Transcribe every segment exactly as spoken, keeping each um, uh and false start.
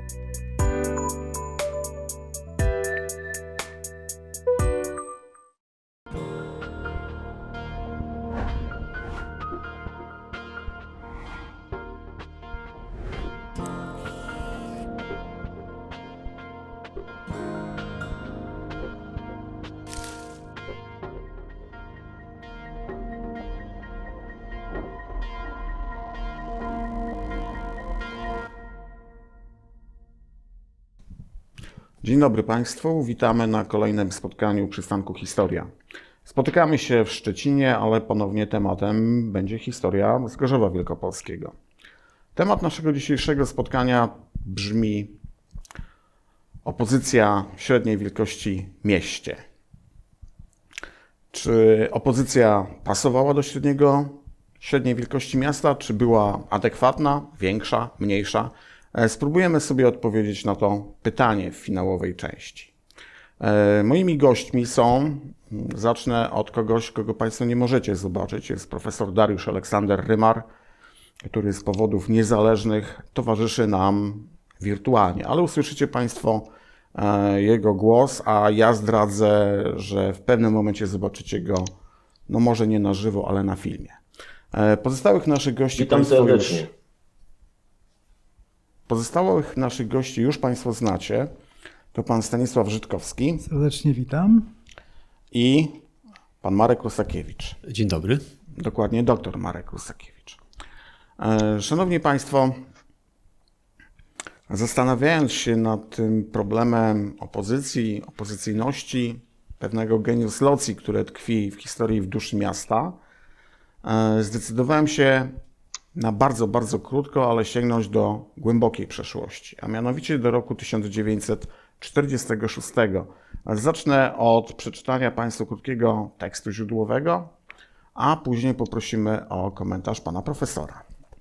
Dzień dobry Państwu, witamy na kolejnym spotkaniu Przystanku Historia. Spotykamy się w Szczecinie, ale ponownie tematem będzie historia z Gorzowa Wielkopolskiego. Temat naszego dzisiejszego spotkania brzmi: opozycja średniej wielkości mieście. Czy opozycja pasowała do średniego, średniej wielkości miasta, czy była adekwatna, większa, mniejsza? Spróbujemy sobie odpowiedzieć na to pytanie w finałowej części. Moimi gośćmi są, zacznę od kogoś, kogo Państwo nie możecie zobaczyć, jest profesor Dariusz Aleksander Rymar, który z powodów niezależnych towarzyszy nam wirtualnie, ale usłyszycie Państwo jego głos, a ja zdradzę, że w pewnym momencie zobaczycie go, no może nie na żywo, ale na filmie. Pozostałych naszych gości Witam Państwo serdecznie. już... Pozostałych naszych gości już Państwo znacie. To pan Stanisław Żytkowski. Serdecznie witam. I pan Marek Rusakiewicz. Dzień dobry. Dokładnie, doktor Marek Rusakiewicz. Szanowni Państwo, zastanawiając się nad tym problemem opozycji, opozycyjności, pewnego genius loci, które tkwi w historii, w duszy miasta, zdecydowałem się na bardzo, bardzo krótko, ale sięgnąć do głębokiej przeszłości, a mianowicie do roku tysiąc dziewięćset czterdziestego szóstego. Zacznę od przeczytania Państwu krótkiego tekstu źródłowego, a później poprosimy o komentarz pana profesora.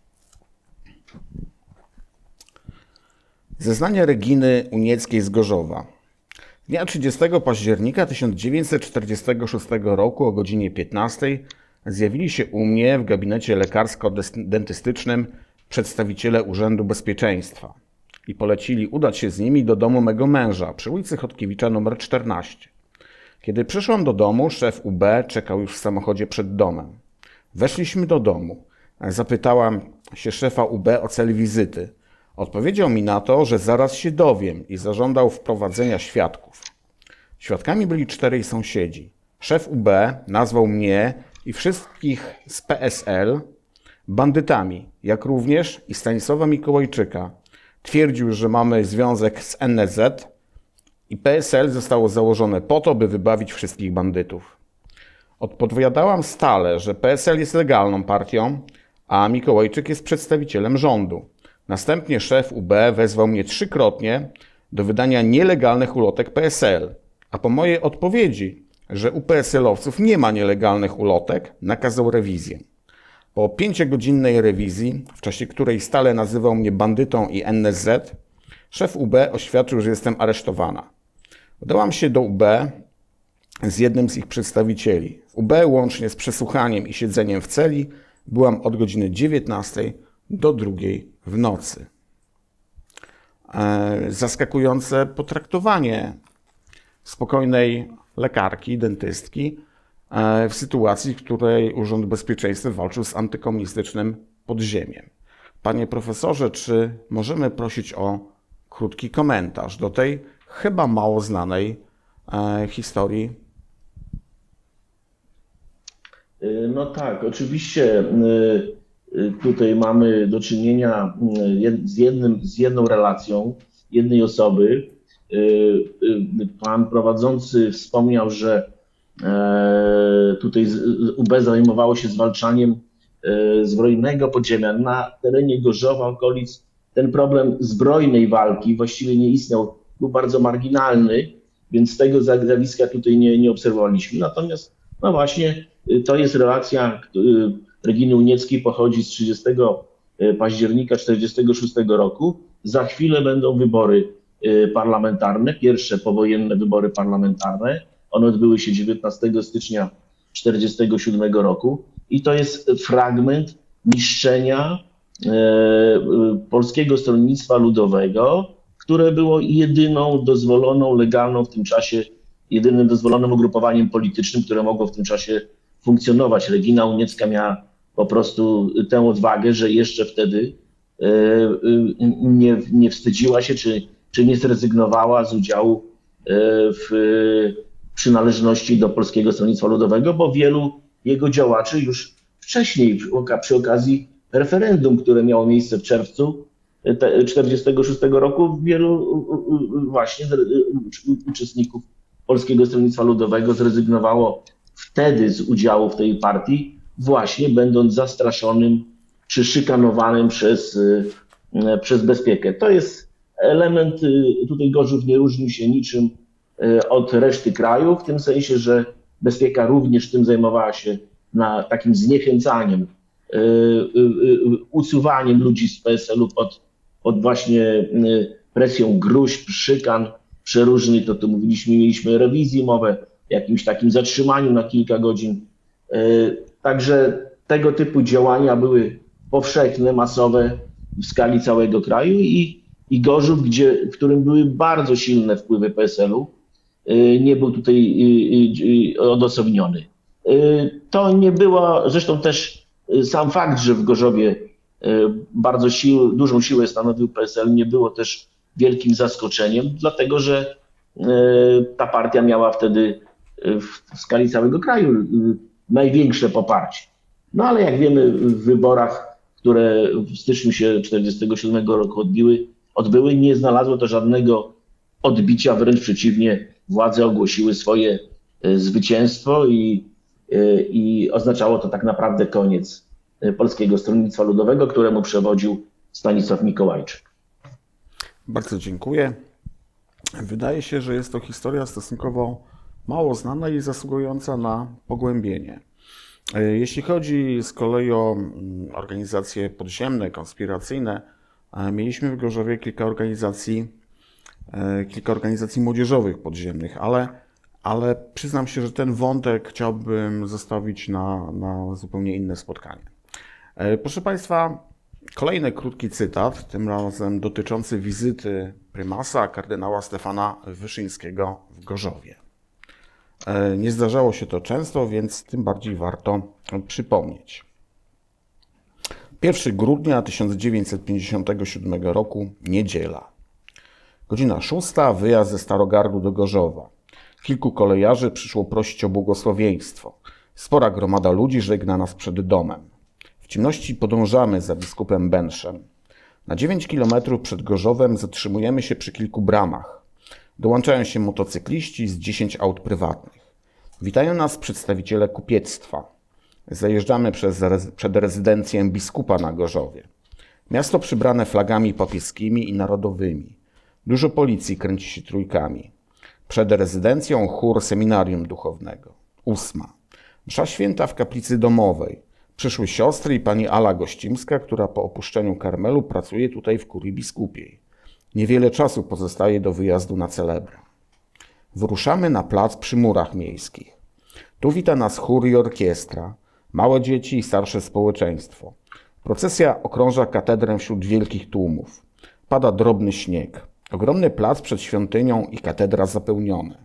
Zeznania Reginy Unieckiej z Gorzowa. Dnia trzydziestego października tysiąc dziewięćset czterdziestego szóstego roku o godzinie piętnastej zjawili się u mnie w gabinecie lekarsko-dentystycznym przedstawiciele Urzędu Bezpieczeństwa i polecili udać się z nimi do domu mego męża przy ulicy Chodkiewicza numer czternaście. Kiedy przyszłam do domu, szef U B czekał już w samochodzie przed domem. Weszliśmy do domu. Zapytałam się szefa U B o cel wizyty. Odpowiedział mi na to, że zaraz się dowiem i zażądał wprowadzenia świadków. Świadkami byli czterej sąsiedzi. Szef U B nazwał mnie i wszystkich z P S L bandytami, jak również i Stanisława Mikołajczyka. Twierdził, że mamy związek z N Z i P S L zostało założone po to, by wybawić wszystkich bandytów. Odpowiadałam stale, że P S L jest legalną partią, a Mikołajczyk jest przedstawicielem rządu. Następnie szef U B wezwał mnie trzykrotnie do wydania nielegalnych ulotek P S L, a po mojej odpowiedzi, że u P S L-owców nie ma nielegalnych ulotek, nakazał rewizję. Po pięciogodzinnej rewizji, w czasie której stale nazywał mnie bandytą i N Z, szef U B oświadczył, że jestem aresztowana. Udałam się do U B z jednym z ich przedstawicieli. W U B łącznie z przesłuchaniem i siedzeniem w celi byłam od godziny dziewiętnastej do drugiej w nocy. Zaskakujące potraktowanie spokojnej lekarki, dentystki w sytuacji, w której Urząd Bezpieczeństwa walczył z antykomunistycznym podziemiem. Panie profesorze, czy możemy prosić o krótki komentarz do tej chyba mało znanej historii? No tak, oczywiście tutaj mamy do czynienia z, jednym, z jedną relacją jednej osoby. Pan prowadzący wspomniał, że tutaj U B zajmowało się zwalczaniem zbrojnego podziemia. Na terenie Gorzowa, okolic, ten problem zbrojnej walki właściwie nie istniał, był bardzo marginalny, więc tego zjawiska tutaj nie, nie obserwowaliśmy. Natomiast no właśnie to jest relacja Reginy Unieckiej, pochodzi z trzydziestego października tysiąc dziewięćset czterdziestego szóstego roku. Za chwilę będą wybory parlamentarne, pierwsze powojenne wybory parlamentarne. One odbyły się dziewiętnastego stycznia tysiąc dziewięćset czterdziestego siódmego roku i to jest fragment niszczenia e, Polskiego Stronnictwa Ludowego, które było jedyną dozwoloną, legalną w tym czasie, jedynym dozwolonym ugrupowaniem politycznym, które mogło w tym czasie funkcjonować. Regina Uniecka miała po prostu tę odwagę, że jeszcze wtedy nie, nie wstydziła się, czy, czy nie zrezygnowała z udziału w przynależności do Polskiego Stronnictwa Ludowego, bo wielu jego działaczy już wcześniej przy okazji referendum, które miało miejsce w czerwcu tysiąc dziewięćset czterdziestego szóstego roku, wielu właśnie uczestników Polskiego Stronnictwa Ludowego zrezygnowało wtedy z udziału w tej partii, właśnie będąc zastraszonym czy szykanowanym przez, przez bezpiekę. To jest element, tutaj Gorzów nie różni się niczym od reszty kraju, w tym sensie, że bezpieka również tym zajmowała się na takim zniechęcaniem, usuwaniem ludzi z P S L u pod, pod właśnie presją gróźb, szykan przeróżnych, to tu mówiliśmy, mieliśmy rewizję, mowę, jakimś takim zatrzymaniu na kilka godzin. Także tego typu działania były powszechne, masowe w skali całego kraju i, i Gorzów, gdzie, w którym były bardzo silne wpływy P S L u, nie był tutaj odosobniony. To nie było, zresztą też sam fakt, że w Gorzowie bardzo sił, dużą siłę stanowił P S L, nie było też wielkim zaskoczeniem, dlatego że ta partia miała wtedy w skali całego kraju największe poparcie. No ale jak wiemy, w wyborach, które w styczniu się tysiąc dziewięćset czterdziestego siódmego roku odbiły, odbyły, nie znalazło to żadnego odbicia, wręcz przeciwnie, władze ogłosiły swoje zwycięstwo i, i oznaczało to tak naprawdę koniec Polskiego Stronnictwa Ludowego, któremu przewodził Stanisław Mikołajczyk. Bardzo dziękuję. Wydaje się, że jest to historia stosunkowo mało znana i zasługująca na pogłębienie. Jeśli chodzi z kolei o organizacje podziemne, konspiracyjne, mieliśmy w Gorzowie kilka organizacji, kilka organizacji młodzieżowych podziemnych, ale, ale przyznam się, że ten wątek chciałbym zostawić na, na zupełnie inne spotkanie. Proszę Państwa, kolejny krótki cytat, tym razem dotyczący wizyty prymasa kardynała Stefana Wyszyńskiego w Gorzowie. Nie zdarzało się to często, więc tym bardziej warto przypomnieć. pierwszego grudnia tysiąc dziewięćset pięćdziesiątego siódmego roku, niedziela. Godzina szósta, wyjazd ze Starogardu do Gorzowa. Kilku kolejarzy przyszło prosić o błogosławieństwo. Spora gromada ludzi żegna nas przed domem. W ciemności podążamy za biskupem Benszem. Na dziewięć kilometrów przed Gorzowem zatrzymujemy się przy kilku bramach. Dołączają się motocykliści z dziesięć aut prywatnych. Witają nas przedstawiciele kupiectwa. Zajeżdżamy przez, przed rezydencję biskupa na Gorzowie. Miasto przybrane flagami papieskimi i narodowymi. Dużo policji kręci się trójkami. Przed rezydencją chór seminarium duchownego. Ósma. Msza święta w kaplicy domowej. Przyszły siostry i pani Ala Gościmska, która po opuszczeniu Karmelu pracuje tutaj w kurii biskupiej. Niewiele czasu pozostaje do wyjazdu na celebrę. Wyruszamy na plac przy murach miejskich. Tu wita nas chór i orkiestra, małe dzieci i starsze społeczeństwo. Procesja okrąża katedrę wśród wielkich tłumów. Pada drobny śnieg. Ogromny plac przed świątynią i katedra zapełnione.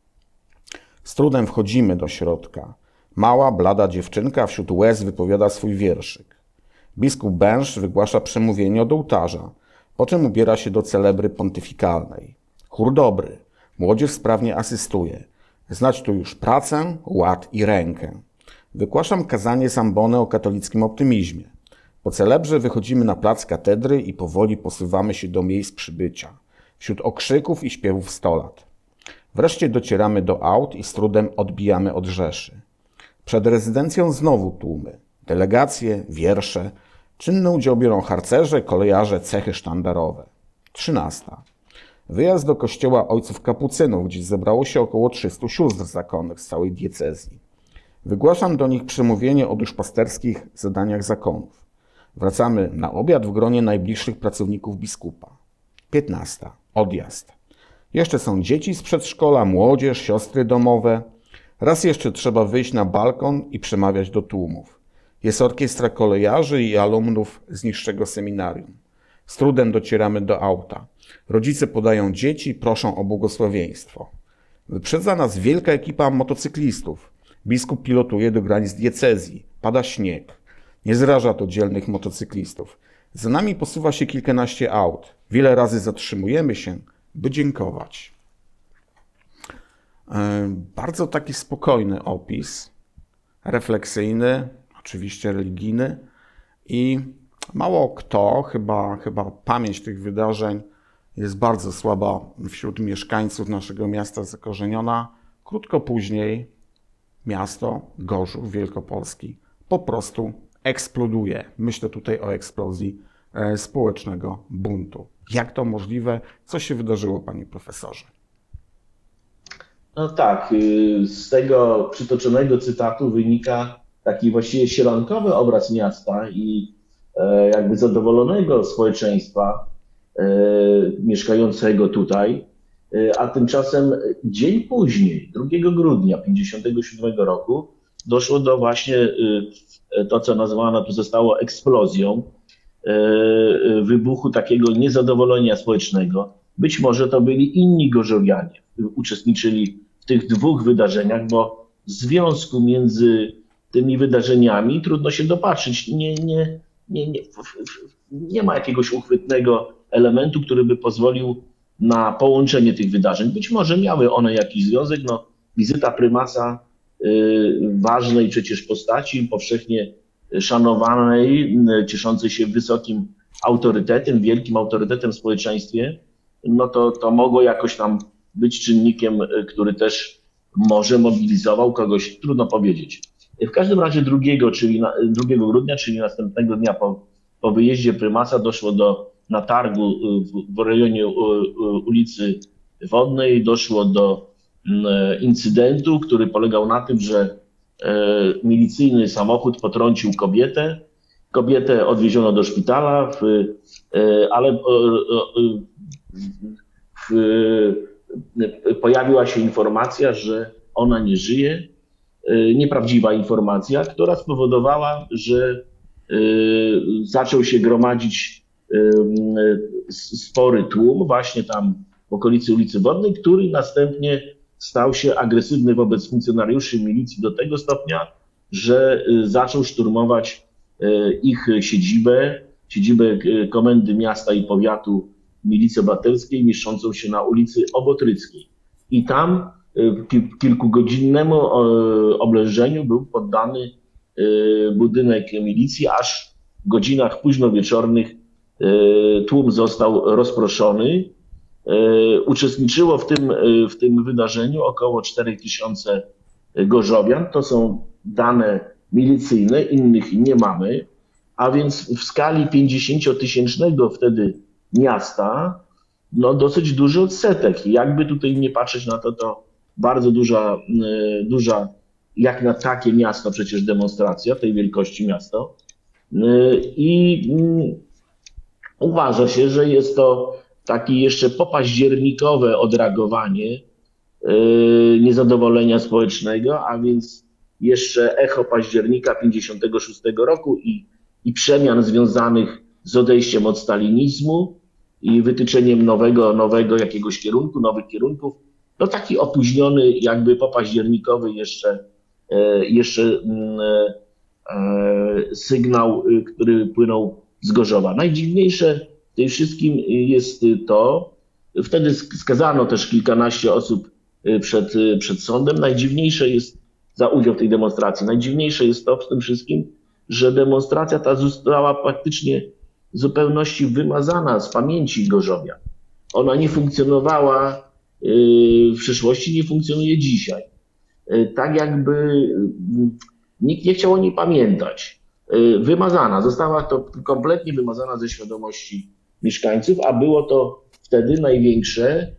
Z trudem wchodzimy do środka. Mała, blada dziewczynka wśród łez wypowiada swój wierszyk. Biskup Bęż wygłasza przemówienie od ołtarza, po czym ubiera się do celebry pontyfikalnej. Chór dobry, młodzież sprawnie asystuje. Znać tu już pracę, ład i rękę. Wygłaszam kazanie Zambony o katolickim optymizmie. Po celebrze wychodzimy na plac katedry i powoli posuwamy się do miejsc przybycia, wśród okrzyków i śpiewów sto lat. Wreszcie docieramy do aut i z trudem odbijamy od rzeszy. Przed rezydencją znowu tłumy, delegacje, wiersze. Czynny udział biorą harcerze, kolejarze, cechy sztandarowe. Trzynasta. Wyjazd do kościoła ojców kapucynów, gdzie zebrało się około trzystu sióstr zakonnych z całej diecezji. Wygłaszam do nich przemówienie o duszpasterskich zadaniach zakonów. Wracamy na obiad w gronie najbliższych pracowników biskupa. Piętnasta. Odjazd. Jeszcze są dzieci z przedszkola, młodzież, siostry domowe. Raz jeszcze trzeba wyjść na balkon i przemawiać do tłumów. Jest orkiestra kolejarzy i alumnów z niższego seminarium. Z trudem docieramy do auta. Rodzice podają dzieci, proszą o błogosławieństwo. Wyprzedza nas wielka ekipa motocyklistów. Biskup pilotuje do granic diecezji. Pada śnieg. Nie zraża to dzielnych motocyklistów. Za nami posuwa się kilkanaście aut. Wiele razy zatrzymujemy się, by dziękować. Bardzo taki spokojny opis, refleksyjny, oczywiście religijny i mało kto, chyba, chyba pamięć tych wydarzeń jest bardzo słaba wśród mieszkańców naszego miasta zakorzeniona. Krótko później miasto Gorzów Wielkopolski po prostu eksploduje. Myślę tutaj o eksplozji społecznego buntu. Jak to możliwe? Co się wydarzyło, panie profesorze? No tak, z tego przytoczonego cytatu wynika taki właściwie sielankowy obraz miasta i jakby zadowolonego społeczeństwa mieszkającego tutaj, a tymczasem dzień później, drugiego grudnia tysiąc dziewięćset pięćdziesiątego siódmego roku, doszło do właśnie to, co nazwane tu zostało eksplozją, wybuchu takiego niezadowolenia społecznego. Być może to byli inni gorzowianie, uczestniczyli w tych dwóch wydarzeniach, bo związku między tymi wydarzeniami trudno się dopatrzyć. Nie, nie, nie, nie, nie ma jakiegoś uchwytnego elementu, który by pozwolił na połączenie tych wydarzeń. Być może miały one jakiś związek. No, wizyta prymasa y, ważnej przecież postaci, powszechnie szanowanej, cieszącej się wysokim autorytetem, wielkim autorytetem w społeczeństwie, no to, to mogło jakoś tam być czynnikiem, który też może mobilizował kogoś, trudno powiedzieć. W każdym razie drugiego, czyli na, drugiego grudnia, czyli następnego dnia po, po wyjeździe prymasa doszło do, na targu w, w rejonie ulicy Wodnej, doszło do incydentu, który polegał na tym, że milicyjny samochód potrącił kobietę. Kobietę odwieziono do szpitala, w, ale w, pojawiła się informacja, że ona nie żyje. Nieprawdziwa informacja, która spowodowała, że zaczął się gromadzić spory tłum właśnie tam w okolicy ulicy Wodnej, który następnie stał się agresywny wobec funkcjonariuszy milicji do tego stopnia, że zaczął szturmować ich siedzibę, siedzibę Komendy Miasta i Powiatu Milicji Obywatelskiej, mieszczącą się na ulicy Obotryckiej. I tam kilkugodzinnemu oblężeniu był poddany budynek milicji, aż w godzinach późnowieczornych tłum został rozproszony. Uczestniczyło w tym, w tym wydarzeniu około cztery tysiące gorzowian. To są dane milicyjne, innych nie mamy, a więc w skali pięćdziesięciotysięcznego wtedy miasta, no dosyć duży odsetek. Jakby tutaj nie patrzeć na to, to bardzo duża, duża, jak na takie miasto przecież demonstracja tej wielkości miasto. I uważa się, że jest to takie jeszcze popaździernikowe odreagowanie niezadowolenia społecznego, a więc jeszcze echo października pięćdziesiątego szóstego roku i, i przemian związanych z odejściem od stalinizmu i wytyczeniem nowego, nowego jakiegoś kierunku, nowych kierunków. No taki opóźniony, jakby popaździernikowy jeszcze, jeszcze sygnał, który płynął z Gorzowa. Najdziwniejsze w tym wszystkim jest to, wtedy skazano też kilkanaście osób przed, przed sądem. Najdziwniejsze jest za udział w tej demonstracji. Najdziwniejsze jest to w tym wszystkim, że demonstracja ta została praktycznie w zupełności wymazana z pamięci Gorzowia. Ona nie funkcjonowała w przeszłości, nie funkcjonuje dzisiaj. Tak jakby nikt nie chciał o niej pamiętać. Wymazana, została to kompletnie wymazana ze świadomości mieszkańców, a było to wtedy największe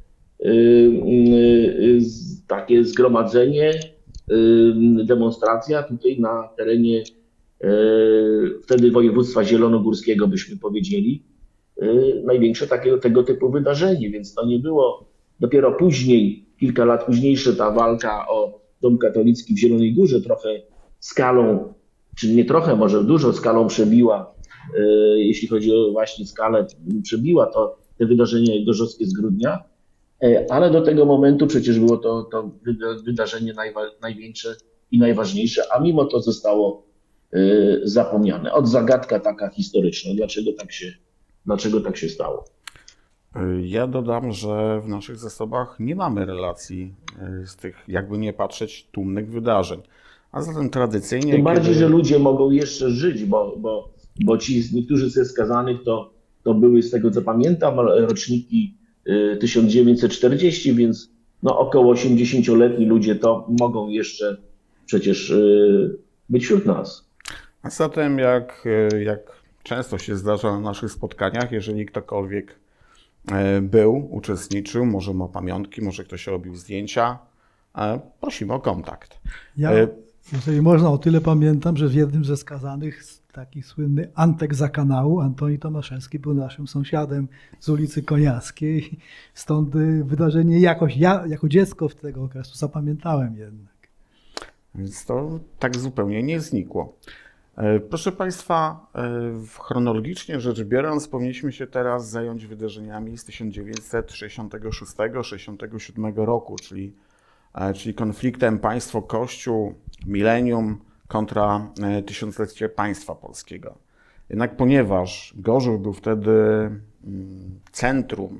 takie zgromadzenie, demonstracja tutaj na terenie wtedy województwa zielonogórskiego, byśmy powiedzieli, największe takiego, tego typu wydarzenie, więc to nie było dopiero później, kilka lat późniejsze ta walka o Dom Katolicki w Zielonej Górze trochę skalą, czy nie trochę, może dużo skalą przebiła jeśli chodzi o właśnie skalę, przebiła to te wydarzenie gorzowskie z grudnia, ale do tego momentu przecież było to, to wydarzenie najwa, największe i najważniejsze, a mimo to zostało zapomniane. Od zagadka taka historyczna, dlaczego tak się, dlaczego tak się stało. Ja dodam, że w naszych zasobach nie mamy relacji z tych, jakby nie patrzeć, tłumnych wydarzeń. A zatem tradycyjnie... Tym bardziej, kiedy... że ludzie mogą jeszcze żyć, bo, bo, bo ci niektórzy ze skazanych to, to były, z tego co pamiętam, roczniki tysiąc dziewięćset czterdziesty, więc no około osiemdziesięcioletni ludzie to mogą jeszcze przecież być wśród nas. A zatem jak, jak często się zdarza na naszych spotkaniach, jeżeli ktokolwiek był, uczestniczył, może ma pamiątki, może ktoś robił zdjęcia, prosimy o kontakt. Ja, jeżeli można, o tyle pamiętam, że w jednym ze skazanych taki słynny Antek za kanału, Antoni Tomaszewski, był naszym sąsiadem z ulicy Koniackiej. Stąd wydarzenie jakoś, ja jako dziecko w tego okresu zapamiętałem jednak. Więc to tak zupełnie nie znikło. Proszę Państwa, chronologicznie rzecz biorąc, powinniśmy się teraz zająć wydarzeniami z tysiąc dziewięćset sześćdziesiątego szóstego sześćdziesiątego siódmego roku, czyli, czyli konfliktem państwo-kościół, milenium kontra tysiąclecie państwa polskiego. Jednak ponieważ Gorzów był wtedy centrum,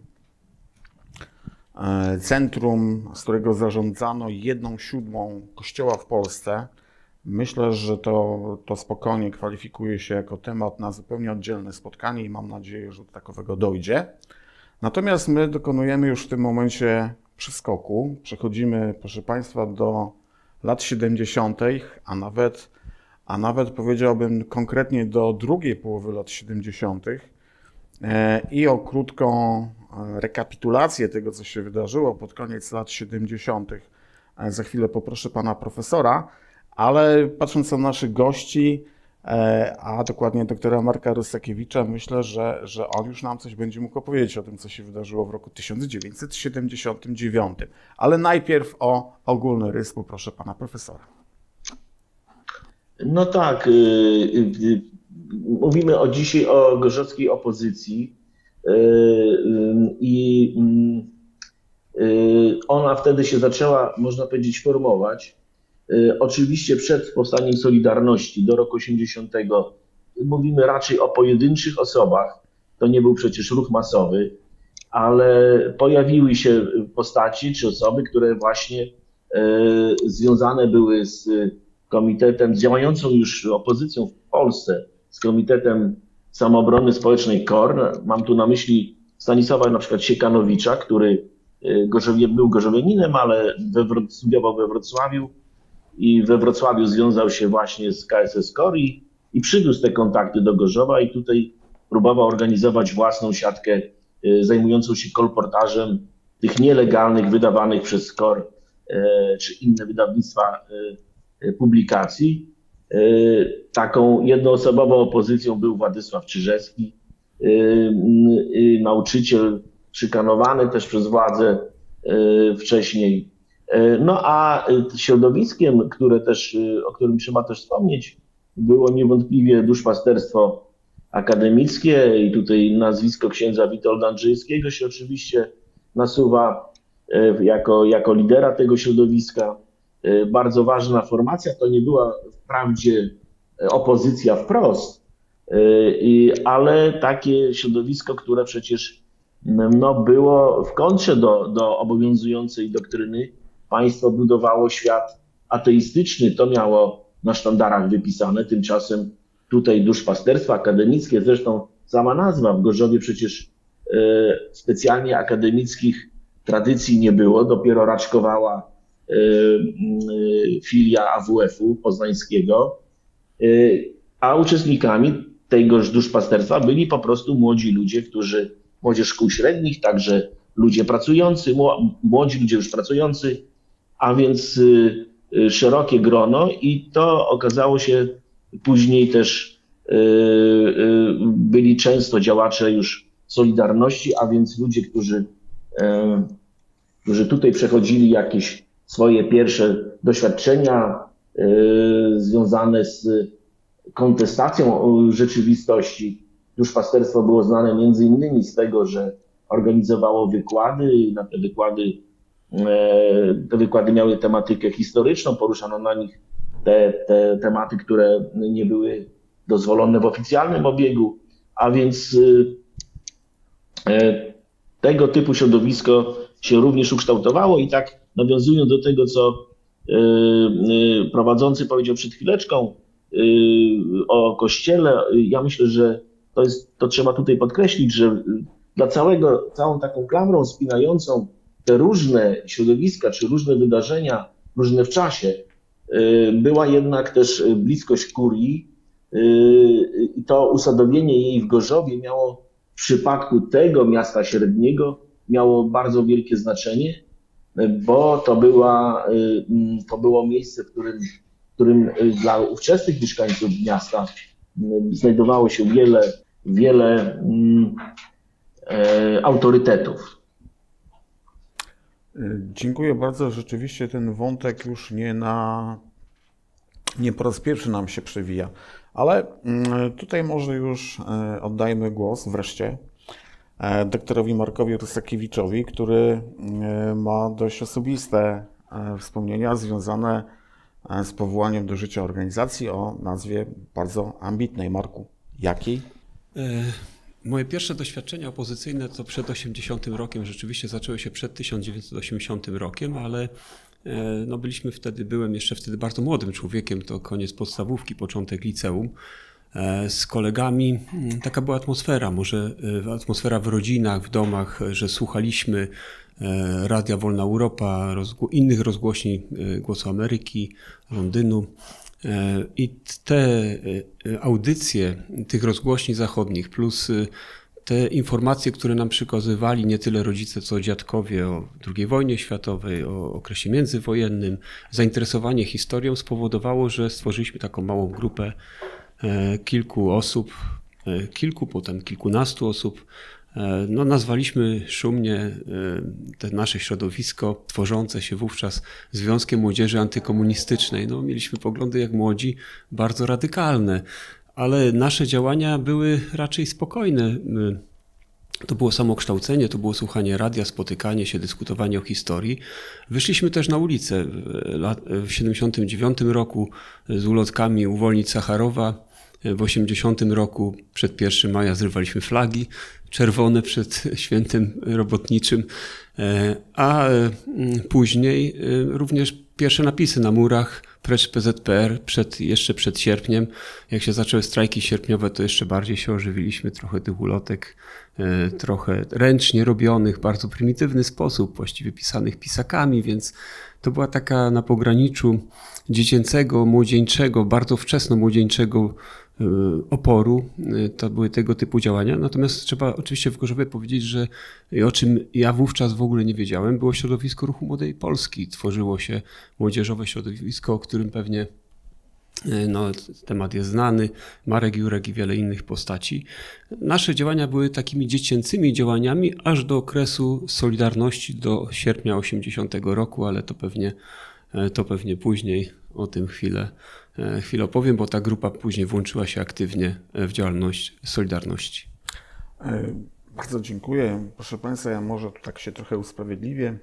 centrum, z którego zarządzano jedną siódmą kościoła w Polsce, myślę, że to, to spokojnie kwalifikuje się jako temat na zupełnie oddzielne spotkanie i mam nadzieję, że do takowego dojdzie. Natomiast my dokonujemy już w tym momencie przeskoku. Przechodzimy, proszę Państwa, do lat siedemdziesiątych, a nawet, a nawet powiedziałbym konkretnie do drugiej połowy lat siedemdziesiątych i o krótką rekapitulację tego, co się wydarzyło pod koniec lat siedemdziesiątych. Za chwilę poproszę pana profesora. Ale patrząc na naszych gości, a dokładnie doktora Marka Rusakiewicza, myślę, że, że on już nam coś będzie mógł opowiedzieć o tym, co się wydarzyło w roku tysiąc dziewięćset siedemdziesiątym dziewiątym. Ale najpierw o ogólny rys poproszę pana profesora. No tak, mówimy o dzisiaj o gorzowskiej opozycji i ona wtedy się zaczęła, można powiedzieć, formować. Oczywiście przed powstaniem Solidarności do roku osiemdziesiątego mówimy raczej o pojedynczych osobach. To nie był przecież ruch masowy, ale pojawiły się postaci czy osoby, które właśnie związane były z komitetem, z działającą już opozycją w Polsce, z Komitetem Samoobrony Społecznej K O R. Mam tu na myśli Stanisława na przykład Siekanowicza, który Gorzowie, był gorzowianinem, ale we, studiował we Wrocławiu. I we Wrocławiu związał się właśnie z K S S K O R i, i przywiózł te kontakty do Gorzowa i tutaj próbował organizować własną siatkę y, zajmującą się kolportażem tych nielegalnych, wydawanych przez K O R y, czy inne wydawnictwa y, y, publikacji. Y, taką jednoosobową opozycją był Władysław Czyżewski, y, y, nauczyciel szykanowany też przez władzę y, wcześniej. No a środowiskiem, które też, o którym trzeba też wspomnieć, było niewątpliwie duszpasterstwo akademickie i tutaj nazwisko księdza Witolda Andrzejewskiego się oczywiście nasuwa jako, jako lidera tego środowiska. Bardzo ważna formacja, to nie była wprawdzie opozycja wprost, ale takie środowisko, które przecież no, było w kontrze do, do obowiązującej doktryny. Państwo budowało świat ateistyczny, to miało na sztandarach wypisane, tymczasem tutaj duszpasterstwo akademickie, zresztą sama nazwa, w Gorzowie przecież e, specjalnie akademickich tradycji nie było, dopiero raczkowała e, e, filia A W F-u poznańskiego, e, a uczestnikami tegoż duszpasterstwa byli po prostu młodzi ludzie, którzy, młodzież szkół średnich, także ludzie pracujący, młodzi ludzie już pracujący, a więc y, y, szerokie grono i to okazało się później też y, y, byli często działacze już Solidarności, a więc ludzie, którzy, y, którzy tutaj przechodzili jakieś swoje pierwsze doświadczenia y, związane z, kontestacją rzeczywistości. Duszpasterstwo było znane między innymi z tego, że organizowało wykłady. Na te wykłady, te wykłady miały tematykę historyczną, poruszano na nich te, te tematy, które nie były dozwolone w oficjalnym obiegu, a więc tego typu środowisko się również ukształtowało i tak nawiązując do tego, co prowadzący powiedział przed chwileczką o Kościele, ja myślę, że to jest, to trzeba tutaj podkreślić, że dla całego, całą taką klamrą spinającą te różne środowiska czy różne wydarzenia, różne w czasie, była jednak też bliskość kurii i to usadowienie jej w Gorzowie miało w przypadku tego miasta średniego miało bardzo wielkie znaczenie, bo to, była, to było miejsce, w którym, w którym dla ówczesnych mieszkańców miasta znajdowało się wiele, wiele autorytetów. Dziękuję bardzo. Rzeczywiście ten wątek już nie na nie po raz pierwszy nam się przewija, ale tutaj może już oddajmy głos wreszcie doktorowi Markowi Rusakiewiczowi, który ma dość osobiste wspomnienia związane z powołaniem do życia organizacji o nazwie bardzo ambitnej. Marku, jakiej? Moje pierwsze doświadczenia opozycyjne to przed osiemdziesiątym rokiem, rzeczywiście zaczęły się przed tysiąc dziewięćset osiemdziesiątym rokiem, ale no byliśmy wtedy, byłem jeszcze wtedy bardzo młodym człowiekiem, to koniec podstawówki, początek liceum. Z kolegami taka była atmosfera, może atmosfera w rodzinach, w domach, że słuchaliśmy Radia Wolna Europa, rozgło- innych rozgłośni, Głosu Ameryki, Londynu. I te audycje tych rozgłośni zachodnich plus te informacje, które nam przekazywali nie tyle rodzice, co dziadkowie o drugiej wojnie światowej, o okresie międzywojennym, zainteresowanie historią spowodowało, że stworzyliśmy taką małą grupę kilku osób, kilku, potem kilkunastu osób. No, nazwaliśmy szumnie to nasze środowisko, tworzące się wówczas Związkiem Młodzieży Antykomunistycznej. No, mieliśmy poglądy jak młodzi, bardzo radykalne, ale nasze działania były raczej spokojne. To było samokształcenie, to było słuchanie radia, spotykanie się, dyskutowanie o historii. Wyszliśmy też na ulicę w siedemdziesiątym dziewiątym roku z ulotkami Uwolnić Sacharowa. W osiemdziesiątym roku przed pierwszego maja zrywaliśmy flagi czerwone przed świętem robotniczym, a później również pierwsze napisy na murach Precz P Z P R, przed, jeszcze przed sierpniem. Jak się zaczęły strajki sierpniowe, to jeszcze bardziej się ożywiliśmy, trochę tych ulotek, trochę ręcznie robionych, bardzo prymitywny sposób, właściwie pisanych pisakami, więc to była taka na pograniczu dziecięcego, młodzieńczego, bardzo wczesno młodzieńczego oporu. To były tego typu działania. Natomiast trzeba oczywiście w Gorzowie powiedzieć, że o czym ja wówczas w ogóle nie wiedziałem, było środowisko Ruchu Młodej Polski. Tworzyło się młodzieżowe środowisko, o którym pewnie no, temat jest znany, Marek Jurek i wiele innych postaci. Nasze działania były takimi dziecięcymi działaniami aż do okresu Solidarności, do sierpnia osiemdziesiątego roku, ale to pewnie, to pewnie później o tym chwilę, chwilę opowiem, bo ta grupa później włączyła się aktywnie w działalność Solidarności. Bardzo dziękuję. Proszę Państwa, ja może tu tak się trochę usprawiedliwię.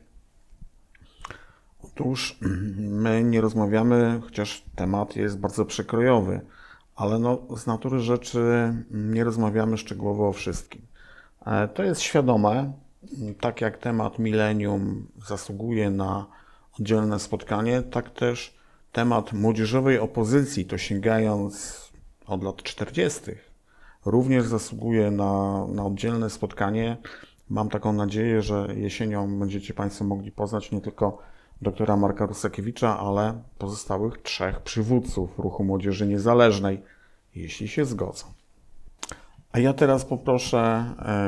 Otóż my nie rozmawiamy, chociaż temat jest bardzo przekrojowy, ale no, z natury rzeczy nie rozmawiamy szczegółowo o wszystkim. To jest świadome, tak jak temat milenium zasługuje na oddzielne spotkanie, tak też temat młodzieżowej opozycji, to sięgając od lat czterdziestych, również zasługuje na, na oddzielne spotkanie. Mam taką nadzieję, że jesienią będziecie Państwo mogli poznać nie tylko doktora Marka Rusakiewicza, ale pozostałych trzech przywódców Ruchu Młodzieży Niezależnej, jeśli się zgodzą. A ja teraz poproszę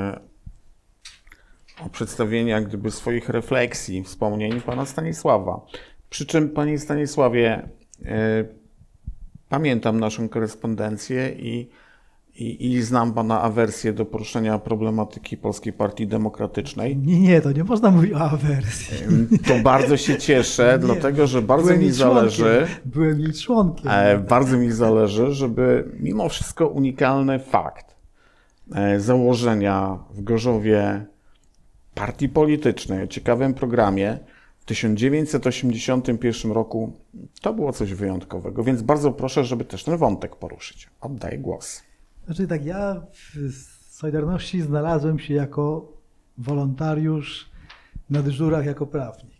o przedstawienie jak gdyby swoich refleksji, wspomnień pana Stanisława. Przy czym, panie Stanisławie, pamiętam naszą korespondencję i I, I znam pana awersję do poruszenia problematyki Polskiej Partii Demokratycznej. Nie, nie, to nie można mówić o awersji. To bardzo się cieszę, nie, dlatego że bardzo byłem mi zależy. Byłem jej członkiem. E, bardzo mi zależy, żeby mimo wszystko unikalny fakt e, założenia w Gorzowie partii politycznej o ciekawym programie w tysiąc dziewięćset osiemdziesiątym pierwszym roku to było coś wyjątkowego, więc bardzo proszę, żeby też ten wątek poruszyć. Oddaję głos. Znaczy tak, ja w Solidarności znalazłem się jako wolontariusz na dyżurach jako prawnik.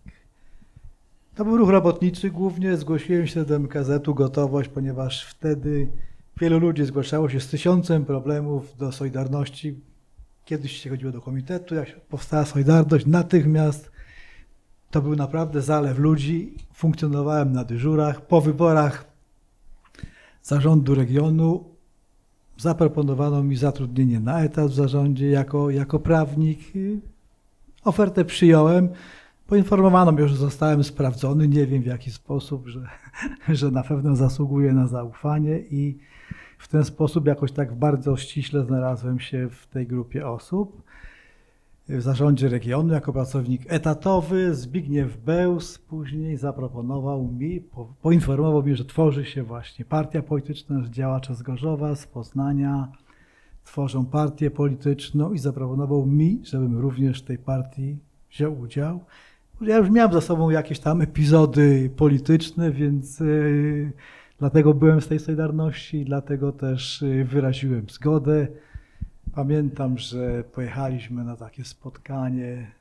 To był ruch robotniczy głównie, zgłosiłem się do M K Z-u Gotowość, ponieważ wtedy wielu ludzi zgłaszało się z tysiącem problemów do Solidarności. Kiedyś się chodziło do komitetu, jak powstała Solidarność, natychmiast to był naprawdę zalew ludzi. Funkcjonowałem na dyżurach. Po wyborach zarządu regionu zaproponowano mi zatrudnienie na etat w zarządzie jako, jako prawnik. Ofertę przyjąłem. Poinformowano mnie, że zostałem sprawdzony. Nie wiem w jaki sposób, że, że na pewno zasługuję na zaufanie i w ten sposób jakoś tak bardzo ściśle znalazłem się w tej grupie osób. W zarządzie regionu jako pracownik etatowy. Zbigniew Bełz później zaproponował mi, po, poinformował mnie, że tworzy się właśnie partia polityczna, że działacze z Gorzowa, z Poznania tworzą partię polityczną i zaproponował mi, żebym również w tej partii wziął udział. Ja już miałem za sobą jakieś tam epizody polityczne, więc yy, dlatego byłem z tej Solidarności, dlatego też yy, wyraziłem zgodę. Pamiętam, że pojechaliśmy na takie spotkanie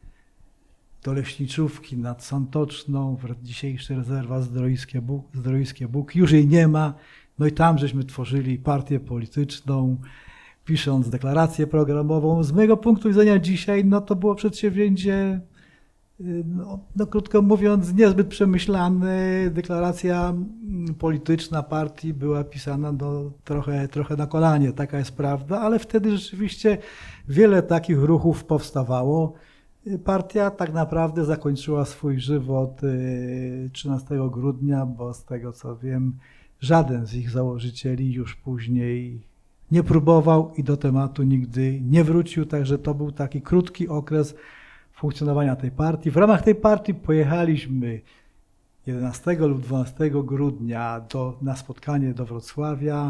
do Leśniczówki nad Santoczną, dzisiejszy rezerwat Zdroiskie Bóg, Zdroiskie Bóg. Już jej nie ma. No i tam żeśmy tworzyli partię polityczną, pisząc deklarację programową. Z mojego punktu widzenia dzisiaj no to było przedsięwzięcie, no, no krótko mówiąc, niezbyt przemyślane. Deklaracja polityczna partii była pisana no, trochę, trochę na kolanie, taka jest prawda, ale wtedy rzeczywiście wiele takich ruchów powstawało. Partia tak naprawdę zakończyła swój żywot trzynastego grudnia, bo z tego co wiem, żaden z ich założycieli już później nie próbował i do tematu nigdy nie wrócił, także to był taki krótki okres funkcjonowania tej partii. W ramach tej partii pojechaliśmy jedenastego lub dwunastego grudnia do, na spotkanie do Wrocławia,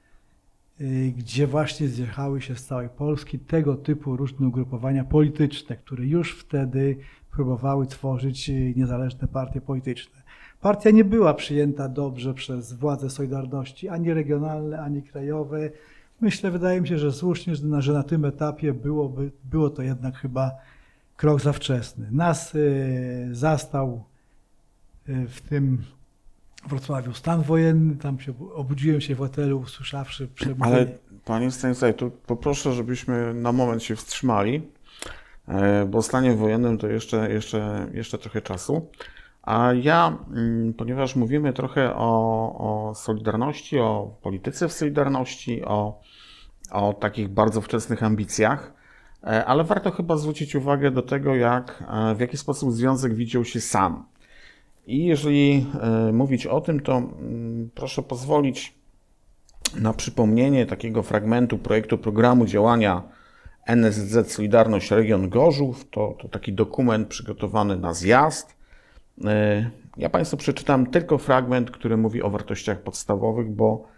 y, gdzie właśnie zjechały się z całej Polski tego typu różne ugrupowania polityczne, które już wtedy próbowały tworzyć niezależne partie polityczne. Partia nie była przyjęta dobrze przez władze Solidarności, ani regionalne, ani krajowe. Myślę, wydaje mi się, że słusznie, że na tym etapie byłoby, było to jednak chyba krok za wczesny. Nas y, zastał y, w tym Wrocławiu stan wojenny, tam się obudziłem się w hotelu, usłyszawszy przemówienie. Ale panie Stanisławie, tu poproszę, żebyśmy na moment się wstrzymali, bo o stanie wojennym to jeszcze, jeszcze, jeszcze trochę czasu. A ja, ponieważ mówimy trochę o, o Solidarności, o polityce w Solidarności, o, o takich bardzo wczesnych ambicjach, ale warto chyba zwrócić uwagę do tego, jak, w jaki sposób związek widział się sam. I jeżeli mówić o tym, to proszę pozwolić na przypomnienie takiego fragmentu projektu programu działania N S Z Solidarność Region Gorzów. To, to taki dokument przygotowany na zjazd. Ja Państwu przeczytam tylko fragment, który mówi o wartościach podstawowych, bo,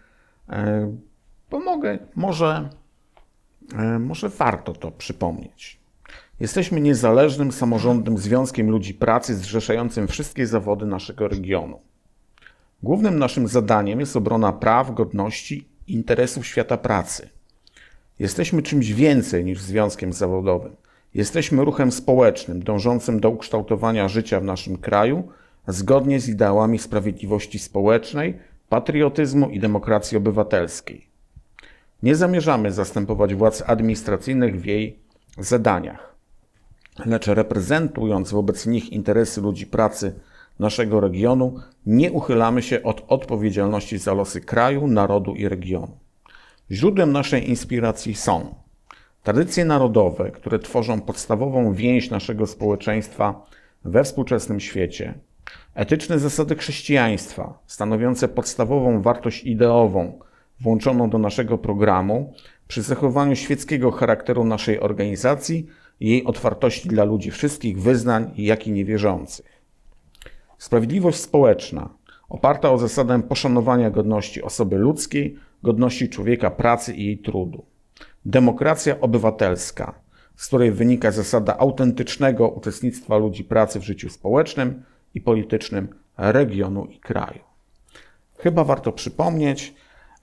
bo mogę, może, może warto to przypomnieć. Jesteśmy niezależnym, samorządnym związkiem ludzi pracy zrzeszającym wszystkie zawody naszego regionu. Głównym naszym zadaniem jest obrona praw, godności i interesów świata pracy. Jesteśmy czymś więcej niż związkiem zawodowym. Jesteśmy ruchem społecznym, dążącym do ukształtowania życia w naszym kraju zgodnie z ideałami sprawiedliwości społecznej, patriotyzmu i demokracji obywatelskiej. Nie zamierzamy zastępować władz administracyjnych w jej zadaniach, lecz reprezentując wobec nich interesy ludzi pracy naszego regionu, nie uchylamy się od odpowiedzialności za losy kraju, narodu i regionu. Źródłem naszej inspiracji są tradycje narodowe, które tworzą podstawową więź naszego społeczeństwa we współczesnym świecie, etyczne zasady chrześcijaństwa, stanowiące podstawową wartość ideową włączoną do naszego programu przy zachowaniu świeckiego charakteru naszej organizacji i jej otwartości dla ludzi wszystkich wyznań, jak i niewierzących. Sprawiedliwość społeczna, oparta o zasadę poszanowania godności osoby ludzkiej, godności człowieka, pracy i jej trudu. Demokracja obywatelska, z której wynika zasada autentycznego uczestnictwa ludzi pracy w życiu społecznym i politycznym regionu i kraju. Chyba warto przypomnieć,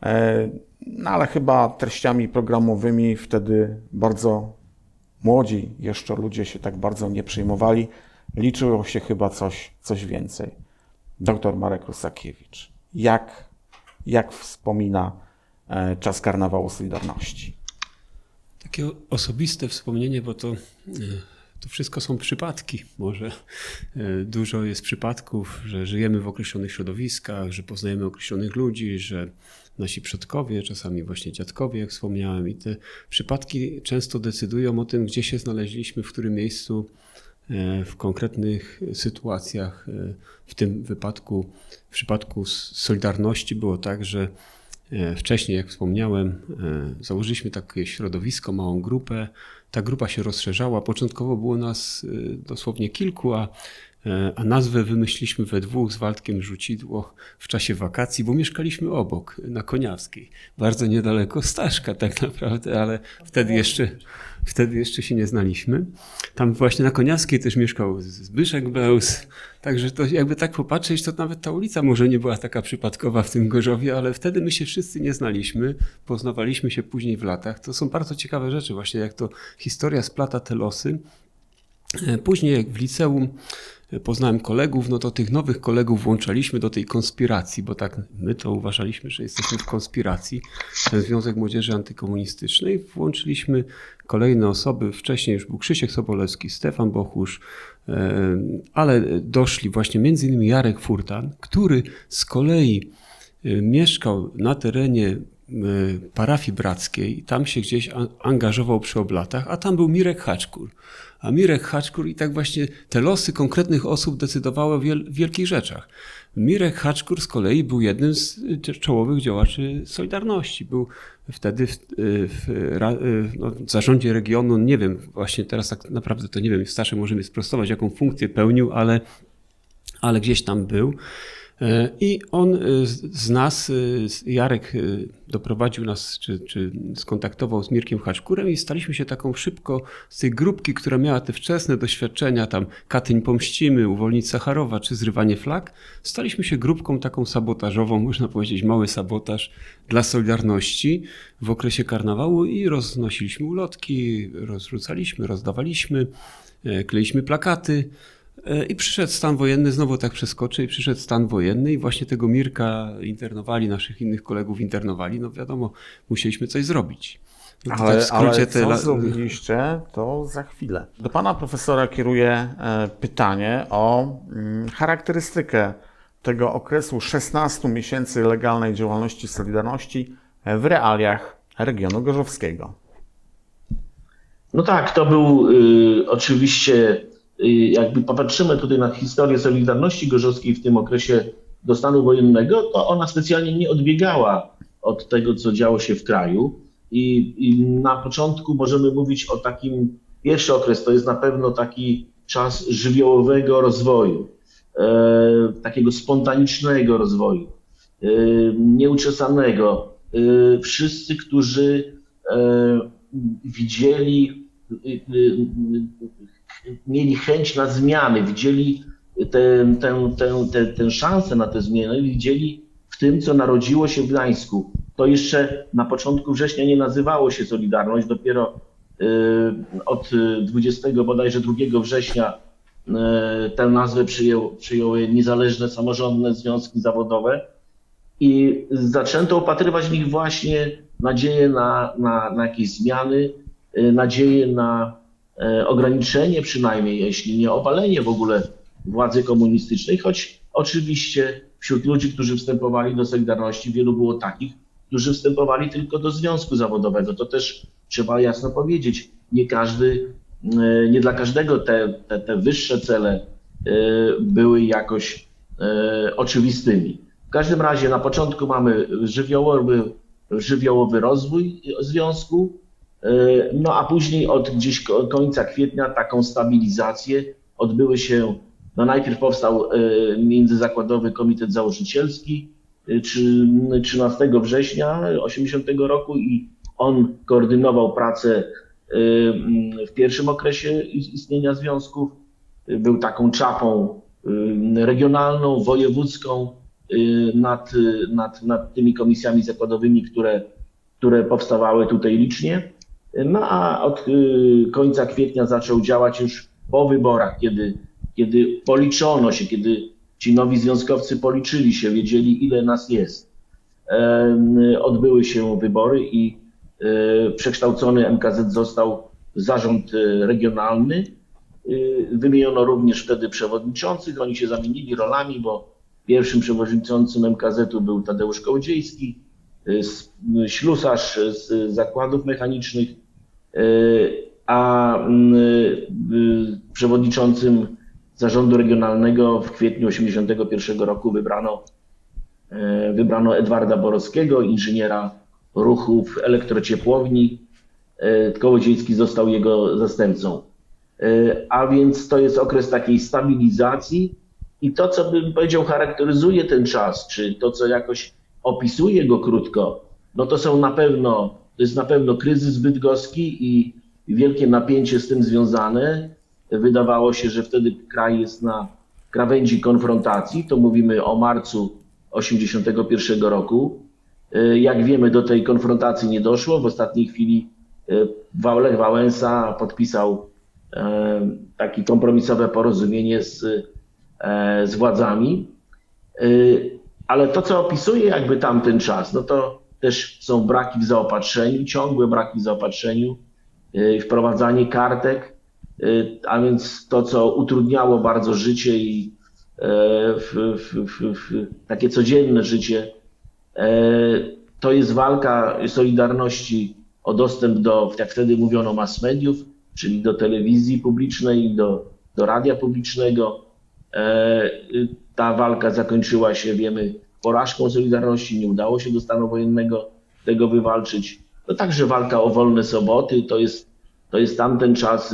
no ale chyba treściami programowymi wtedy bardzo młodzi jeszcze ludzie się tak bardzo nie przejmowali. Liczyło się chyba coś, coś więcej. Doktor Marek Rusakiewicz, jak, jak wspomina czas Karnawału Solidarności? Takie osobiste wspomnienie, bo to, to wszystko są przypadki. Może dużo jest przypadków, że żyjemy w określonych środowiskach, że poznajemy określonych ludzi, że nasi przodkowie, czasami właśnie dziadkowie, jak wspomniałem, i te przypadki często decydują o tym, gdzie się znaleźliśmy, w którym miejscu, w konkretnych sytuacjach. W tym wypadku, w przypadku Solidarności było tak, że wcześniej, jak wspomniałem, założyliśmy takie środowisko, małą grupę. Ta grupa się rozszerzała. Początkowo było nas dosłownie kilku, a, a nazwę wymyśliliśmy we dwóch z Waldkiem Rzucidło w czasie wakacji, bo mieszkaliśmy obok, na Koniawskiej. Bardzo niedaleko Staszka tak naprawdę, ale wtedy jeszcze, wtedy jeszcze się nie znaliśmy. Tam właśnie na Koniawskiej też mieszkał Zbyszek Bełz. Także to jakby tak popatrzeć, to nawet ta ulica może nie była taka przypadkowa w tym Gorzowie, ale wtedy my się wszyscy nie znaliśmy, poznawaliśmy się później w latach. To są bardzo ciekawe rzeczy właśnie, jak to historia splata te losy. Później jak w liceum poznałem kolegów, no to tych nowych kolegów włączaliśmy do tej konspiracji, bo tak my to uważaliśmy, że jesteśmy w konspiracji, ten Związek Młodzieży Antykomunistycznej. Włączyliśmy kolejne osoby, wcześniej już był Krzysiek Sobolewski, Stefan Bochusz, ale doszli właśnie między innymi Jarek Furtan, który z kolei mieszkał na terenie parafii brackiej, tam się gdzieś angażował przy oblatach, a tam był Mirek Haczkur. A Mirek Haczkur i tak właśnie te losy konkretnych osób decydowały o wiel- wielkich rzeczach. Mirek Haczkur z kolei był jednym z czołowych działaczy Solidarności. Był wtedy w, w, no, w zarządzie regionu, nie wiem, właśnie teraz tak naprawdę to nie wiem, Staszek może mi sprostować, jaką funkcję pełnił, ale, ale gdzieś tam był. I on z nas, Jarek doprowadził nas, czy, czy skontaktował z Mirkiem Haczkurem i staliśmy się taką szybko z tej grupki, która miała te wczesne doświadczenia, tam Katyń pomścimy, uwolnić Sacharowa, czy zrywanie flag, staliśmy się grupką taką sabotażową, można powiedzieć mały sabotaż dla Solidarności w okresie karnawału i roznosiliśmy ulotki, rozrzucaliśmy, rozdawaliśmy, kleiliśmy plakaty. I przyszedł stan wojenny, znowu tak przeskoczę, i przyszedł stan wojenny i właśnie tego Mirka internowali, naszych innych kolegów internowali. No wiadomo, musieliśmy coś zrobić. No ale tak ale te... co zrobiliście, to za chwilę. Do pana profesora kieruję pytanie o charakterystykę tego okresu szesnastu miesięcy legalnej działalności Solidarności w realiach regionu gorzowskiego. No tak, to był y, oczywiście... Jakby popatrzymy tutaj na historię Solidarności Gorzowskiej w tym okresie do stanu wojennego, to ona specjalnie nie odbiegała od tego, co działo się w kraju. I, i na początku możemy mówić o takim, pierwszy okres to jest na pewno taki czas żywiołowego rozwoju, e, takiego spontanicznego rozwoju, e, nieuczesanego. E, wszyscy, którzy e, widzieli e, mieli chęć na zmiany, widzieli tę, tę, tę, tę, tę szansę na tę zmianę, widzieli w tym, co narodziło się w Gdańsku. To jeszcze na początku września nie nazywało się Solidarność, dopiero od dwudziestego bodajże drugiego września tę nazwę przyjęło, przyjęły niezależne, samorządne związki zawodowe i zaczęto upatrywać w nich właśnie nadzieję na, na, na jakieś zmiany, nadzieję na ograniczenie przynajmniej, jeśli nie obalenie w ogóle władzy komunistycznej, choć oczywiście wśród ludzi, którzy wstępowali do Solidarności, wielu było takich, którzy wstępowali tylko do związku zawodowego. To też trzeba jasno powiedzieć, nie każdy, nie dla każdego te, te, te wyższe cele były jakoś oczywistymi. W każdym razie na początku mamy żywiołowy żywiołowy rozwój związku, no a później od gdzieś końca kwietnia taką stabilizację. Odbyły się, no najpierw powstał Międzyzakładowy Komitet Założycielski trzynastego września osiemdziesiątego roku i on koordynował pracę w pierwszym okresie istnienia związków. Był taką czapą regionalną, wojewódzką nad, nad, nad tymi komisjami zakładowymi, które, które powstawały tutaj licznie. No a od końca kwietnia zaczął działać już po wyborach, kiedy, kiedy policzono się, kiedy ci nowi związkowcy policzyli się, wiedzieli, ile nas jest. Odbyły się wybory i przekształcony M K Z został w zarząd regionalny. Wymieniono również wtedy przewodniczących, oni się zamienili rolami, bo pierwszym przewodniczącym M K Z-u był Tadeusz Kołodziejski, ślusarz z zakładów mechanicznych, a przewodniczącym zarządu regionalnego w kwietniu osiemdziesiątego pierwszego roku wybrano, wybrano Edwarda Borowskiego, inżyniera ruchów elektrociepłowni. Kołodziejski został jego zastępcą. A więc to jest okres takiej stabilizacji i to, co bym powiedział, charakteryzuje ten czas, czy to, co jakoś opisuje go krótko, no to są na pewno, to jest na pewno kryzys bydgoski i wielkie napięcie z tym związane. Wydawało się, że wtedy kraj jest na krawędzi konfrontacji, to mówimy o marcu osiemdziesiątego pierwszego roku. Jak wiemy, do tej konfrontacji nie doszło. W ostatniej chwili Lech Wałęsa podpisał takie kompromisowe porozumienie z, z władzami. Ale to, co opisuje jakby tamten czas, no to też są braki w zaopatrzeniu, ciągłe braki w zaopatrzeniu, wprowadzanie kartek, a więc to, co utrudniało bardzo życie i w, w, w, w, takie codzienne życie. To jest walka Solidarności o dostęp do, jak wtedy mówiono, mass mediów, czyli do telewizji publicznej, do, do radia publicznego. Ta walka zakończyła się, wiemy, porażką Solidarności, nie udało się do stanu wojennego tego wywalczyć. To także walka o wolne soboty, to jest, to jest tamten czas,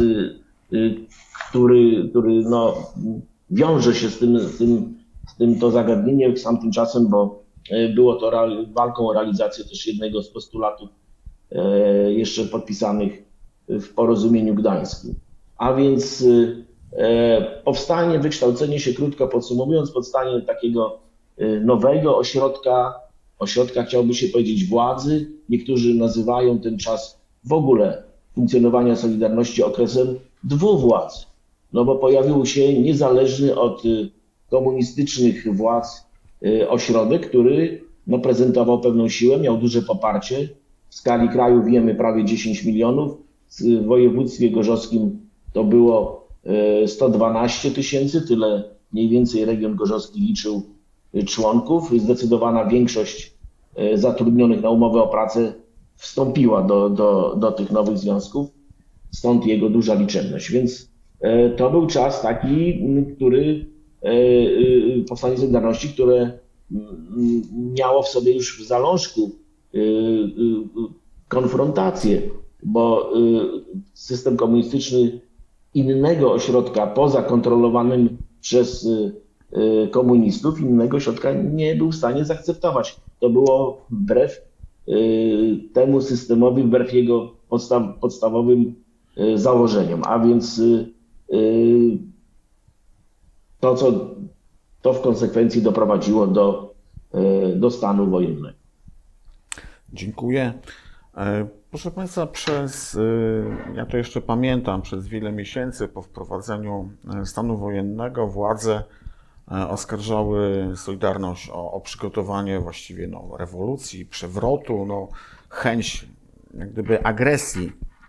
który, który no, wiąże się z tym, z tym, z tym to zagadnienie z tamtym czasem, bo było to walką o realizację też jednego z postulatów jeszcze podpisanych w porozumieniu gdańskim. A więc powstanie, wykształcenie się, krótko podsumowując, powstanie takiego nowego ośrodka, ośrodka chciałoby się powiedzieć władzy. Niektórzy nazywają ten czas w ogóle funkcjonowania Solidarności okresem dwóch władz, no bo pojawił się niezależny od komunistycznych władz ośrodek, który no, prezentował pewną siłę, miał duże poparcie. W skali kraju wiemy prawie dziesięć milionów, w województwie gorzowskim to było sto dwanaście tysięcy, tyle mniej więcej region gorzowski liczył członków. Zdecydowana większość zatrudnionych na umowę o pracę wstąpiła do, do, do tych nowych związków, stąd jego duża liczebność. Więc to był czas taki, który powstanie Solidarności, które miało w sobie już w zalążku konfrontację, bo system komunistyczny innego ośrodka poza kontrolowanym przez komunistów, innego ośrodka nie był w stanie zaakceptować. To było wbrew temu systemowi, wbrew jego podstaw, podstawowym założeniom, a więc to, co to w konsekwencji doprowadziło do, do stanu wojennego. Dziękuję. Proszę Państwa, przez, ja to jeszcze pamiętam, przez wiele miesięcy po wprowadzeniu stanu wojennego władze oskarżały Solidarność o, o przygotowanie właściwie no, rewolucji, przewrotu, no, chęć jak gdyby agresji.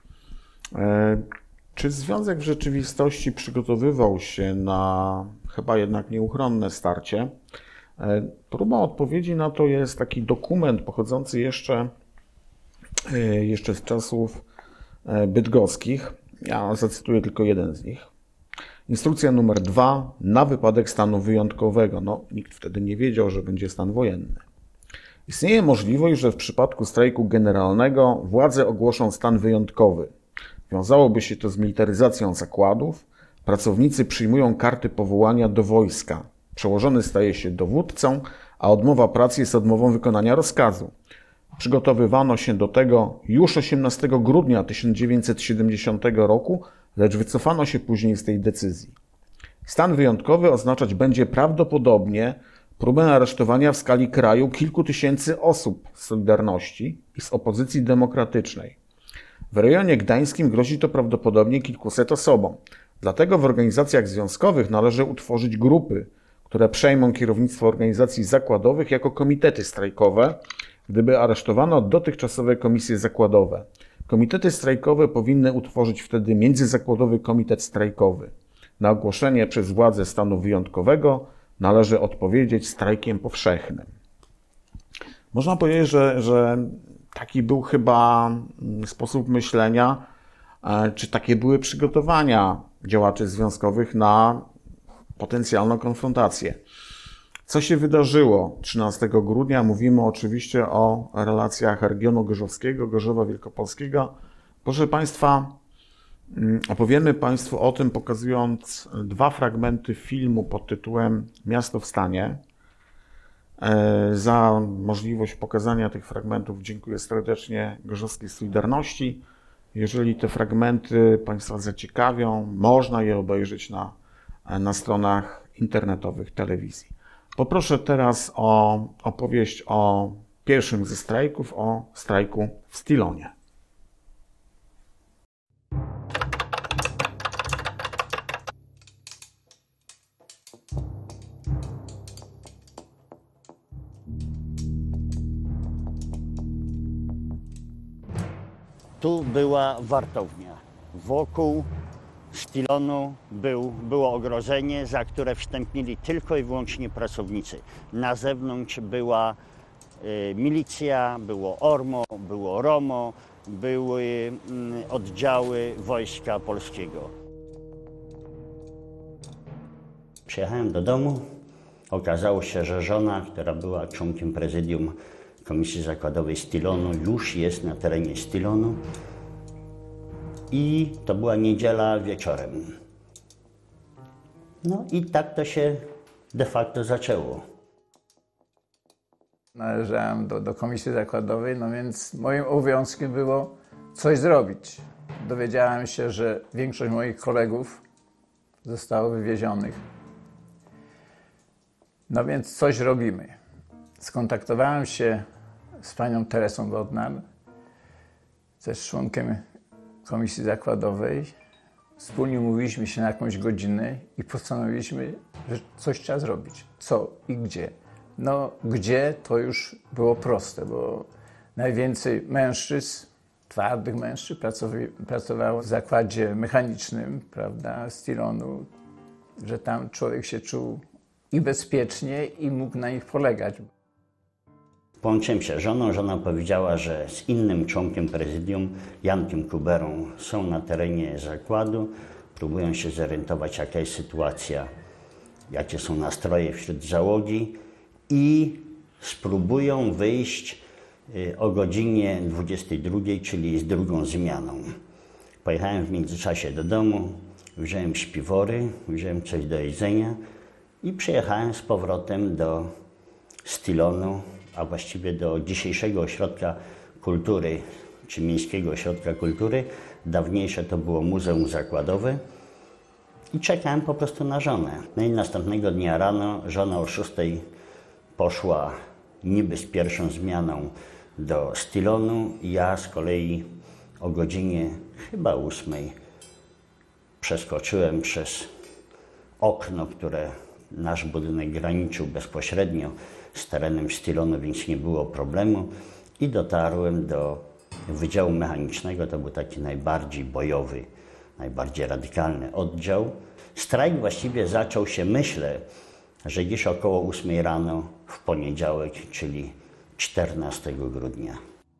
Czy związek w rzeczywistości przygotowywał się na chyba jednak nieuchronne starcie? Próbą odpowiedzi na to jest taki dokument pochodzący jeszcze, jeszcze z czasów bydgoskich. Ja zacytuję tylko jeden z nich. Instrukcja numer dwa na wypadek stanu wyjątkowego. No, nikt wtedy nie wiedział, że będzie stan wojenny. Istnieje możliwość, że w przypadku strajku generalnego władze ogłoszą stan wyjątkowy. Wiązałoby się to z militaryzacją zakładów. Pracownicy przyjmują karty powołania do wojska. Przełożony staje się dowódcą, a odmowa pracy jest odmową wykonania rozkazu. Przygotowywano się do tego już osiemnastego grudnia tysiąc dziewięćset siedemdziesiątego roku, lecz wycofano się później z tej decyzji. Stan wyjątkowy oznaczać będzie prawdopodobnie próbę aresztowania w skali kraju kilku tysięcy osób z Solidarności i z opozycji demokratycznej. W rejonie gdańskim grozi to prawdopodobnie kilkuset osobom. Dlatego w organizacjach związkowych należy utworzyć grupy, które przejmą kierownictwo organizacji zakładowych jako komitety strajkowe, gdyby aresztowano dotychczasowe komisje zakładowe. Komitety strajkowe powinny utworzyć wtedy Międzyzakładowy Komitet Strajkowy. Na ogłoszenie przez władze stanu wyjątkowego należy odpowiedzieć strajkiem powszechnym. Można powiedzieć, że, że taki był chyba sposób myślenia, czy takie były przygotowania działaczy związkowych na potencjalną konfrontację. Co się wydarzyło trzynastego grudnia? Mówimy oczywiście o relacjach regionu gorzowskiego, Gorzowa Wielkopolskiego. Proszę Państwa, opowiemy Państwu o tym, pokazując dwa fragmenty filmu pod tytułem Miasto w stanie. Za możliwość pokazania tych fragmentów dziękuję serdecznie Gorzowskiej Solidarności. Jeżeli te fragmenty Państwa zaciekawią, można je obejrzeć na, na stronach internetowych telewizji. Poproszę teraz o opowieść o pierwszym ze strajków, o strajku w Stilonie. Tu była wartownia. Wokół Stilonu był, było ogrodzenie, za które wstąpili tylko i wyłącznie pracownicy. Na zewnątrz była y, milicja, było ORMO, było ROMO, były y, oddziały Wojska Polskiego. Przyjechałem do domu. Okazało się, że żona, która była członkiem prezydium Komisji Zakładowej Stilonu, już jest na terenie Stilonu. I to była niedziela wieczorem. No i tak to się de facto zaczęło. Należałem do, do Komisji Zakładowej, no więc moim obowiązkiem było coś zrobić. Dowiedziałem się, że większość moich kolegów zostało wywiezionych. No więc coś robimy. Skontaktowałem się z panią Teresą Bodnar, też członkiem Komisji Zakładowej. Wspólnie umówiliśmy się na jakąś godzinę i postanowiliśmy, że coś trzeba zrobić. Co i gdzie? No gdzie to już było proste, bo najwięcej mężczyzn, twardych mężczyzn pracowało w zakładzie mechanicznym, prawda, Stilonu, że tam człowiek się czuł i bezpiecznie i mógł na nich polegać. Połączyłem się z żoną. Żona powiedziała, że z innym członkiem prezydium, Jankiem Kuberą, są na terenie zakładu, próbują się zorientować, jaka jest sytuacja, jakie są nastroje wśród załogi i spróbują wyjść o godzinie dwudziestej drugiej, czyli z drugą zmianą. Pojechałem w międzyczasie do domu, wziąłem śpiwory, wziąłem coś do jedzenia i przyjechałem z powrotem do Stilonu, a właściwie do dzisiejszego ośrodka kultury, czy Miejskiego Ośrodka Kultury. Dawniejsze to było Muzeum Zakładowe. I czekałem po prostu na żonę. No i następnego dnia rano żona o szóstej poszła niby z pierwszą zmianą do Stilonu. Ja z kolei o godzinie chyba ósmej przeskoczyłem przez okno, które nasz budynek graniczył bezpośrednio z terenem Stilonu, więc nie było problemu i dotarłem do Wydziału Mechanicznego. To był taki najbardziej bojowy, najbardziej radykalny oddział. Strajk właściwie zaczął się, myślę, że gdzieś około ósmej rano w poniedziałek, czyli czternastego grudnia.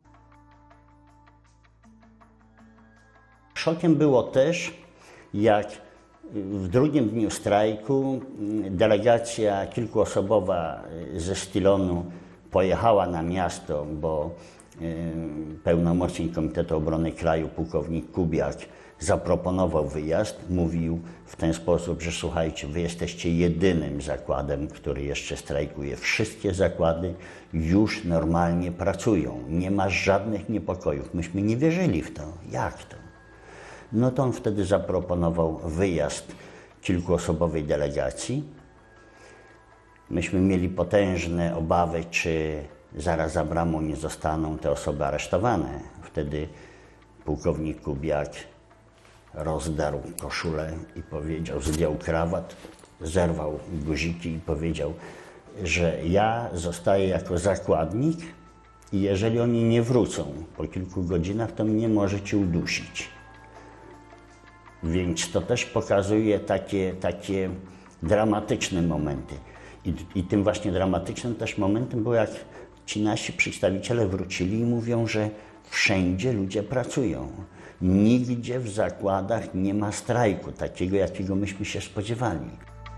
Szokiem było też, jak w drugim dniu strajku delegacja kilkuosobowa ze Stilonu pojechała na miasto, bo pełnomocnik Komitetu Obrony Kraju, pułkownik Kubiak, zaproponował wyjazd. Mówił w ten sposób, że słuchajcie, wy jesteście jedynym zakładem, który jeszcze strajkuje. Wszystkie zakłady już normalnie pracują. Nie ma żadnych niepokojów. Myśmy nie wierzyli w to. Jak to? No to on wtedy zaproponował wyjazd kilkuosobowej delegacji. Myśmy mieli potężne obawy, czy zaraz za bramą nie zostaną te osoby aresztowane. Wtedy pułkownik Kubiak rozdarł koszulę i powiedział, zdjął krawat, zerwał guziki i powiedział, że ja zostaję jako zakładnik i jeżeli oni nie wrócą po kilku godzinach, to mnie możecie udusić. Więc to też pokazuje takie, takie dramatyczne momenty. I, I tym właśnie dramatycznym też momentem było, jak ci nasi przedstawiciele wrócili i mówią, że wszędzie ludzie pracują. Nigdzie w zakładach nie ma strajku, takiego, jakiego myśmy się spodziewali.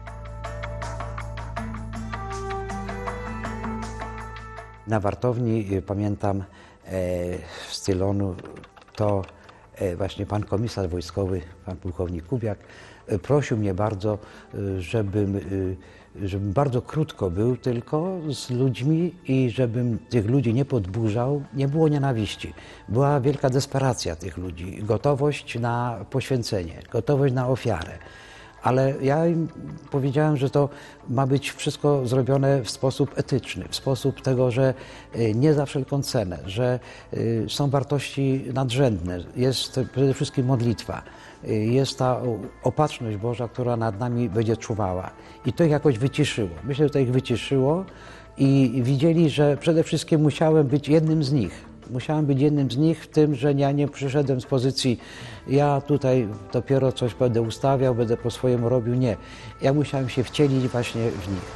Na wartowni pamiętam z Cylonu to właśnie pan komisarz wojskowy, pan pułkownik Kubiak, prosił mnie bardzo, żebym, żebym bardzo krótko był tylko z ludźmi i żebym tych ludzi nie podburzał, nie było nienawiści. Była wielka desperacja tych ludzi, gotowość na poświęcenie, gotowość na ofiarę. Ale ja im powiedziałem, że to ma być wszystko zrobione w sposób etyczny, w sposób tego, że nie za wszelką cenę, że są wartości nadrzędne, jest przede wszystkim modlitwa, jest ta opatrzność Boża, która nad nami będzie czuwała. I to ich jakoś wyciszyło. Myślę, że to ich wyciszyło i widzieli, że przede wszystkim musiałem być jednym z nich. Musiałem być jednym z nich w tym, że ja nie przyszedłem z pozycji, ja tutaj dopiero coś będę ustawiał, będę po swojemu robił. Nie. Ja musiałem się wcielić właśnie w nich.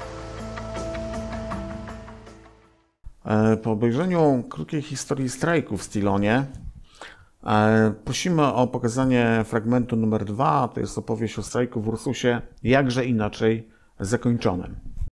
Po obejrzeniu krótkiej historii strajku w Stylonie prosimy o pokazanie fragmentu numer dwa. To jest opowieść o strajku w Ursusie, jakże inaczej zakończonym.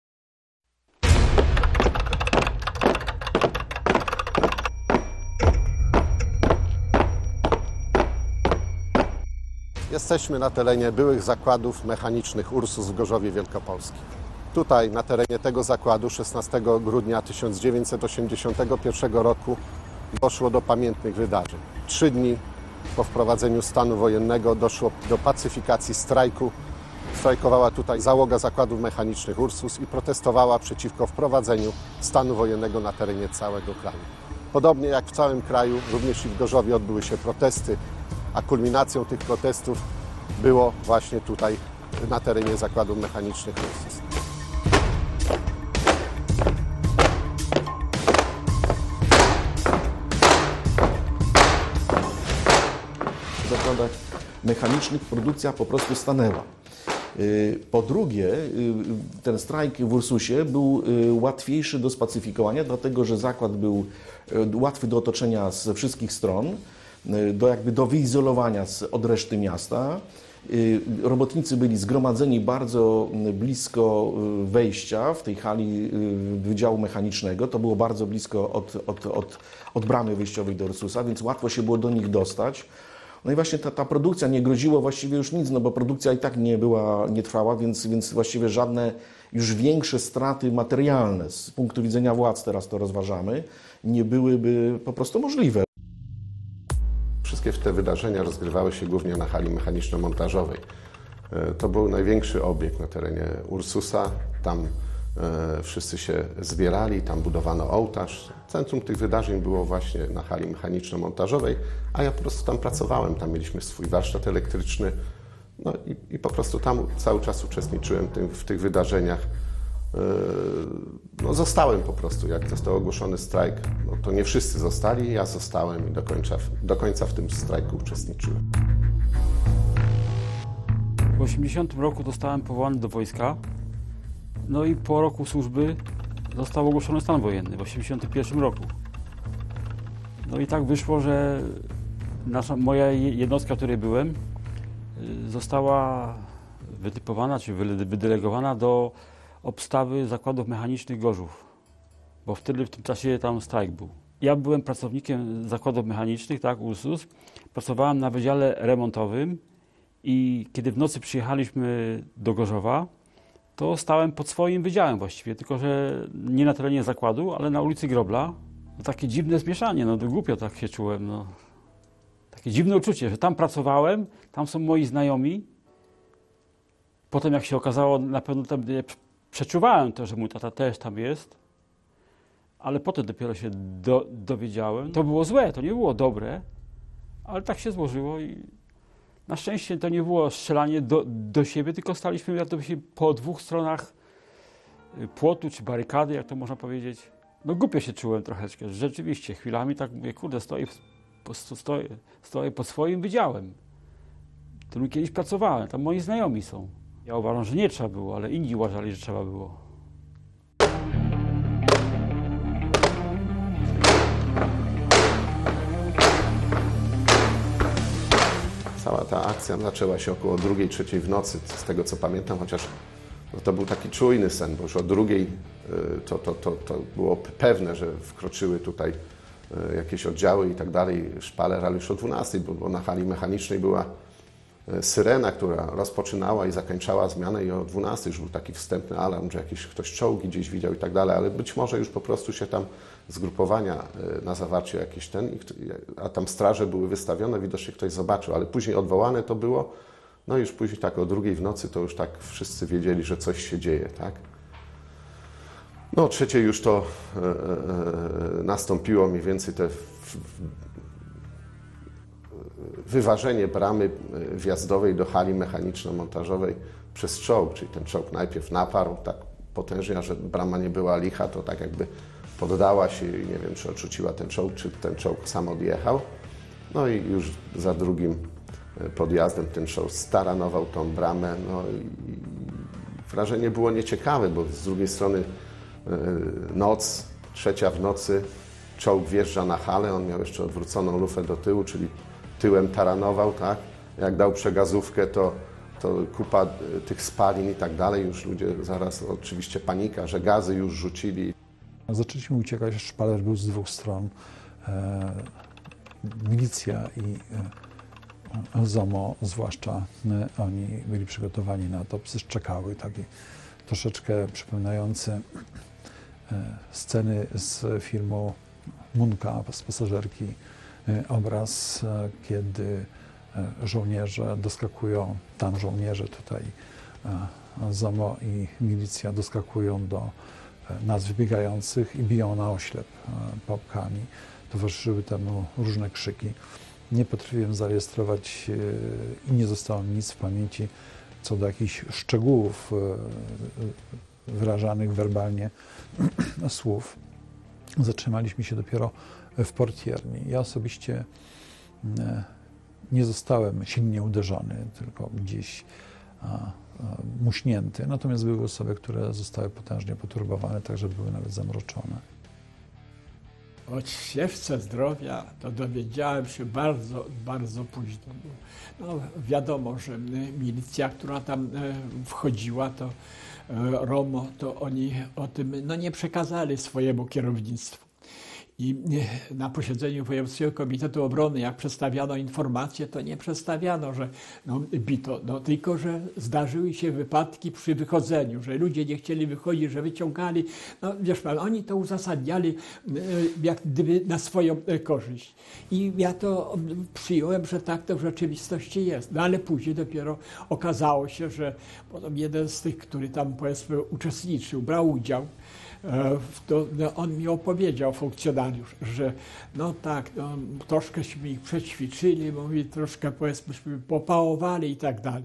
Jesteśmy na terenie byłych zakładów mechanicznych Ursus w Gorzowie Wielkopolskim. Tutaj, na terenie tego zakładu, szesnastego grudnia tysiąc dziewięćset osiemdziesiątego pierwszego roku doszło do pamiętnych wydarzeń. Trzy dni po wprowadzeniu stanu wojennego doszło do pacyfikacji strajku. Strajkowała tutaj załoga zakładów mechanicznych Ursus i protestowała przeciwko wprowadzeniu stanu wojennego na terenie całego kraju. Podobnie jak w całym kraju, również i w Gorzowie odbyły się protesty, a kulminacją tych protestów było właśnie tutaj na terenie zakładów mechanicznych Ursus. W zakładach mechanicznych produkcja po prostu stanęła. Po drugie, ten strajk w Ursusie był łatwiejszy do spacyfikowania, dlatego że zakład był łatwy do otoczenia z wszystkich stron, do, jakby do wyizolowania z, od reszty miasta. Robotnicy byli zgromadzeni bardzo blisko wejścia w tej hali Wydziału Mechanicznego. To było bardzo blisko od, od, od, od bramy wyjściowej do Ursusa, więc łatwo się było do nich dostać. No i właśnie ta, ta produkcja nie groziło właściwie już nic, no bo produkcja i tak nie była, nie trwała, więc, więc właściwie żadne już większe straty materialne z punktu widzenia władz, teraz to rozważamy, nie byłyby po prostu możliwe. Wszystkie te wydarzenia rozgrywały się głównie na hali mechaniczno-montażowej. To był największy obiekt na terenie Ursusa. Tam wszyscy się zbierali, tam budowano ołtarz. Centrum tych wydarzeń było właśnie na hali mechaniczno-montażowej, a ja po prostu tam pracowałem. Tam mieliśmy swój warsztat elektryczny. No i, i po prostu tam cały czas uczestniczyłem tym, w tych wydarzeniach. No zostałem po prostu, jak został ogłoszony strajk, no to nie wszyscy zostali, ja zostałem i do końca, do końca w tym strajku uczestniczyłem. W osiemdziesiątym roku zostałem powołany do wojska, no i po roku służby został ogłoszony stan wojenny w osiemdziesiątym pierwszym roku. No i tak wyszło, że nasza, moja jednostka, w której byłem, została wytypowana czy wydelegowana do obstawy zakładów mechanicznych Gorzów. bo wtedy w tym czasie tam strajk był. Ja byłem pracownikiem zakładów mechanicznych, tak, Ursus. Pracowałem na wydziale remontowym i kiedy w nocy przyjechaliśmy do Gorzowa, to stałem pod swoim wydziałem właściwie, tylko że nie na terenie zakładu, ale na ulicy Grobla. No, takie dziwne zmieszanie, no to głupio tak się czułem. No. Takie dziwne uczucie, że tam pracowałem, tam są moi znajomi. Potem jak się okazało, na pewno tam przeczuwałem to, że mój tata też tam jest, ale potem dopiero się do, dowiedziałem. To było złe, to nie było dobre, ale tak się złożyło i na szczęście to nie było strzelanie do, do siebie, tylko staliśmy jak to się po dwóch stronach płotu czy barykady, jak to można powiedzieć. No głupio się czułem troszeczkę, rzeczywiście, chwilami tak mówię, kurde, stoję, stoję, stoję pod swoim wydziałem, w którym kiedyś pracowałem, tam moi znajomi są. Ja uważam, że nie trzeba było, ale inni uważali, że trzeba było. Cała ta akcja zaczęła się około drugiej, trzeciej w nocy, z tego co pamiętam, chociaż no to był taki czujny sen, bo już o drugiej to, to, to, to było pewne, że wkroczyły tutaj jakieś oddziały i tak dalej, szpaler, ale już o dwunastej, bo na hali mechanicznej była syrena, która rozpoczynała i zakończała zmianę i o dwunastej już był taki wstępny alarm, że jakiś ktoś czołgi gdzieś widział i tak dalej, ale być może już po prostu się tam zgrupowania na zawarcie jakieś ten, a tam straże były wystawione, widocznie ktoś zobaczył, ale później odwołane to było, no już później tak o drugiej w nocy to już tak wszyscy wiedzieli, że coś się dzieje, tak? No o trzeciej już to e, e, nastąpiło mniej więcej te w, wyważenie bramy wjazdowej do hali mechaniczno-montażowej przez czołg, czyli ten czołg najpierw naparł tak potężnie, że brama nie była licha, to tak jakby poddała się i nie wiem, czy odrzuciła ten czołg, czy ten czołg sam odjechał. No i już za drugim podjazdem ten czołg staranował tą bramę. No i wrażenie było nieciekawe, bo z drugiej strony noc, trzecia w nocy, czołg wjeżdża na halę, on miał jeszcze odwróconą lufę do tyłu, czyli tyłem taranował, tak? Jak dał przegazówkę, to, to kupa tych spalin i tak dalej. Już ludzie zaraz, oczywiście panika, że gazy już rzucili. Zaczęliśmy uciekać, szpaler był z dwóch stron. E, milicja i e, ZOMO, zwłaszcza e, oni byli przygotowani na to, psy szczekały, taki troszeczkę przypominający e, sceny z filmu Munka, z pasażerki. Obraz, kiedy żołnierze doskakują, tam żołnierze, tutaj ZOMO i milicja doskakują do nas wybiegających i biją na oślep pałkami. Towarzyszyły temu różne krzyki. Nie potrafiłem zarejestrować i nie zostało mi nic w pamięci co do jakichś szczegółów wyrażanych werbalnie słów. Zatrzymaliśmy się dopiero w portierni. Ja osobiście nie zostałem silnie uderzony, tylko gdzieś a, a, muśnięty. Natomiast były osoby, które zostały potężnie poturbowane, także były nawet zamroczone. O ścieżce zdrowia to dowiedziałem się bardzo, bardzo późno. No, wiadomo, że milicja, która tam wchodziła, to ROMO, to oni o tym no, nie przekazali swojemu kierownictwu. I na posiedzeniu Wojewódzkiego Komitetu Obrony, jak przedstawiano informację, to nie przedstawiano, że no, bito, no, tylko że zdarzyły się wypadki przy wychodzeniu, że ludzie nie chcieli wychodzić, że wyciągali. No wiesz pan, oni to uzasadniali jak gdyby na swoją korzyść. I ja to przyjąłem, że tak to w rzeczywistości jest. No ale później dopiero okazało się, że jeden z tych, który tam powiedzmy uczestniczył, brał udział, to no, on mi opowiedział, funkcjonariusz, że no tak, no, troszkęśmy ich przećwiczyli, mówi, troszkę powiedzmy popałowali i tak dalej.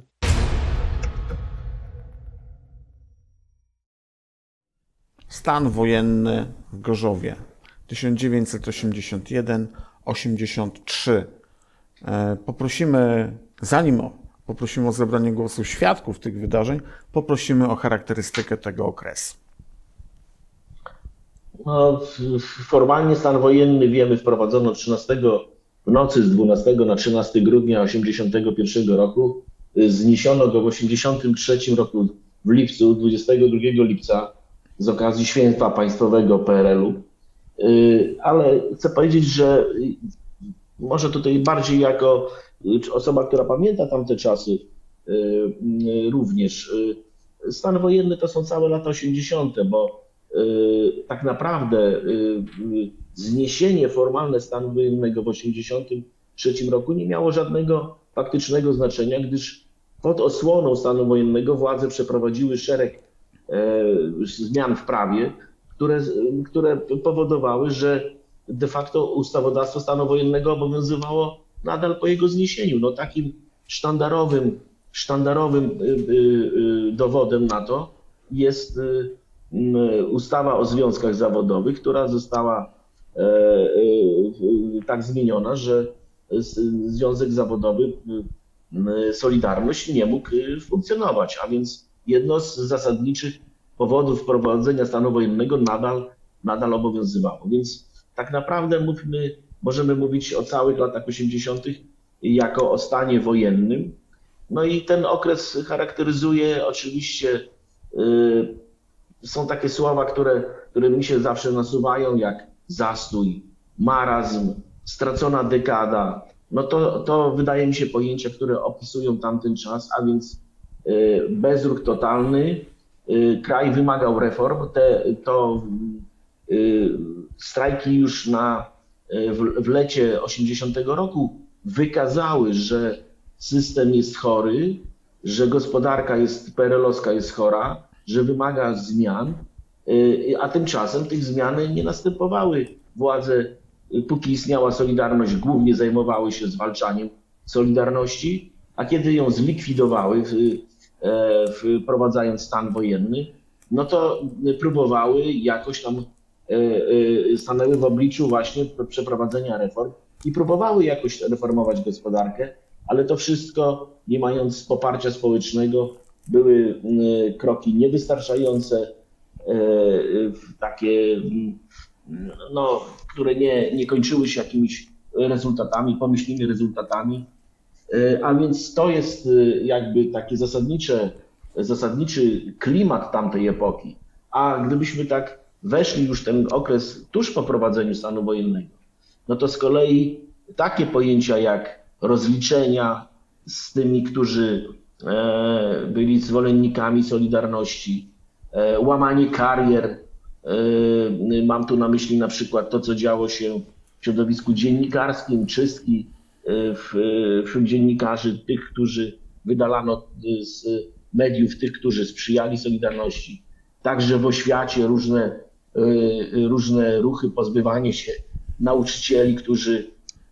Stan wojenny w Gorzowie tysiąc dziewięćset osiemdziesiąt jeden osiemdziesiąt trzy. Poprosimy, zanim poprosimy o zabranie głosu świadków tych wydarzeń, poprosimy o charakterystykę tego okresu. No, formalnie stan wojenny, wiemy, wprowadzono trzynastego w nocy z dwunastego na trzynastego grudnia osiemdziesiątego pierwszego roku. Zniesiono go w osiemdziesiątym trzecim roku w lipcu, dwudziestego drugiego lipca. z okazji święta państwowego P R L-u. Ale chcę powiedzieć, że może tutaj bardziej jako osoba, która pamięta tamte czasy również, stan wojenny to są całe lata osiemdziesiąte, bo tak naprawdę zniesienie formalne stanu wojennego w osiemdziesiątym trzecim roku nie miało żadnego faktycznego znaczenia, gdyż pod osłoną stanu wojennego władze przeprowadziły szereg zmian w prawie, które, które powodowały, że de facto ustawodawstwo stanu wojennego obowiązywało nadal po jego zniesieniu. No takim sztandarowym, sztandarowym dowodem na to jest ustawa o związkach zawodowych, która została tak zmieniona, że związek zawodowy Solidarność nie mógł funkcjonować, a więc jedno z zasadniczych powodów wprowadzenia stanu wojennego nadal, nadal obowiązywało. Więc tak naprawdę mówimy, możemy mówić o całych latach osiemdziesiątych jako o stanie wojennym. No i ten okres charakteryzuje oczywiście, yy, są takie słowa, które, które mi się zawsze nasuwają, jak zastój, marazm, stracona dekada. No to, to wydaje mi się pojęcia, które opisują tamten czas, a więc yy, bezruch totalny, yy, kraj wymagał reform, te, to yy, strajki już na, yy, w, w lecie osiemdziesiątego roku wykazały, że system jest chory, że gospodarka jest P R L-owska jest chora, że wymaga zmian, a tymczasem tych zmian nie następowały. Władze, póki istniała Solidarność, głównie zajmowały się zwalczaniem Solidarności, a kiedy ją zlikwidowały, wprowadzając stan wojenny, no to próbowały jakoś tam, stanęły w obliczu właśnie przeprowadzenia reform i próbowały jakoś reformować gospodarkę, ale to wszystko, nie mając poparcia społecznego, były kroki niewystarczające, takie, no, które nie, nie kończyły się jakimiś rezultatami, pomyślnymi rezultatami. A więc to jest jakby taki zasadnicze, zasadniczy klimat tamtej epoki. A gdybyśmy tak weszli już ten okres tuż po wprowadzeniu stanu wojennego, no to z kolei takie pojęcia jak rozliczenia z tymi, którzy byli zwolennikami Solidarności, łamanie karier, mam tu na myśli na przykład to, co działo się w środowisku dziennikarskim, czystki wśród dziennikarzy, tych, którzy wydalano z mediów, tych, którzy sprzyjali Solidarności, także w oświacie różne, różne ruchy, pozbywanie się nauczycieli, którzy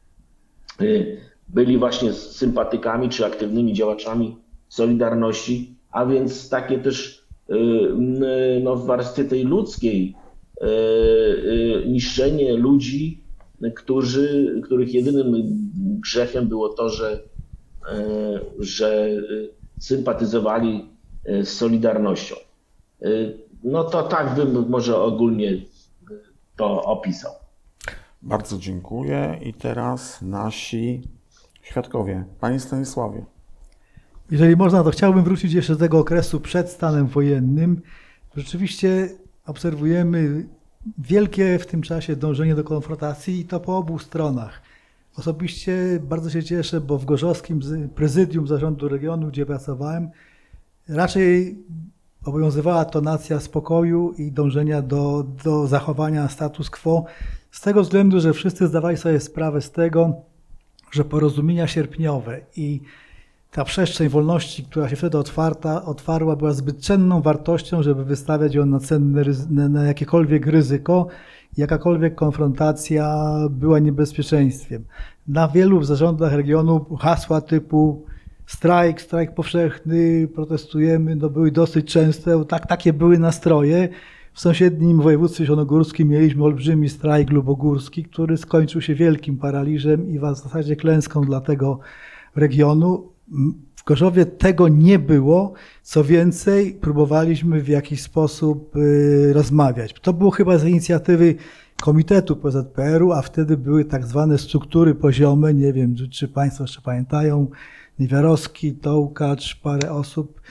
byli właśnie sympatykami czy aktywnymi działaczami Solidarności, a więc takie też no, w warstwie tej ludzkiej niszczenie ludzi, którzy, których jedynym grzechem było to, że, że sympatyzowali z Solidarnością. No to tak bym może ogólnie to opisał. Bardzo dziękuję i teraz nasi świadkowie. Panie Stanisławie. Jeżeli można, to chciałbym wrócić jeszcze do tego okresu przed stanem wojennym. Rzeczywiście obserwujemy wielkie w tym czasie dążenie do konfrontacji i to po obu stronach. Osobiście bardzo się cieszę, bo w gorzowskim prezydium zarządu regionu, gdzie pracowałem, raczej obowiązywała tonacja spokoju i dążenia do, do zachowania status quo, z tego względu, że wszyscy zdawali sobie sprawę z tego, że porozumienia sierpniowe i ta przestrzeń wolności, która się wtedy otwarta, otwarła, była zbyt cenną wartością, żeby wystawiać ją na, cenne, na jakiekolwiek ryzyko. Jakakolwiek konfrontacja była niebezpieczeństwem. Na wielu zarządach regionu hasła typu strajk, strajk powszechny, protestujemy, no były dosyć częste, tak, takie były nastroje. W sąsiednim województwie zielonogórskim mieliśmy olbrzymi strajk lubogórski, który skończył się wielkim paraliżem i w zasadzie klęską dla tego regionu. W Gorzowie tego nie było, co więcej próbowaliśmy w jakiś sposób y, rozmawiać. To było chyba z inicjatywy Komitetu P Z P R u, a wtedy były tak zwane struktury poziome, nie wiem czy Państwo jeszcze pamiętają, Niewiarowski, Tołkacz, parę osób.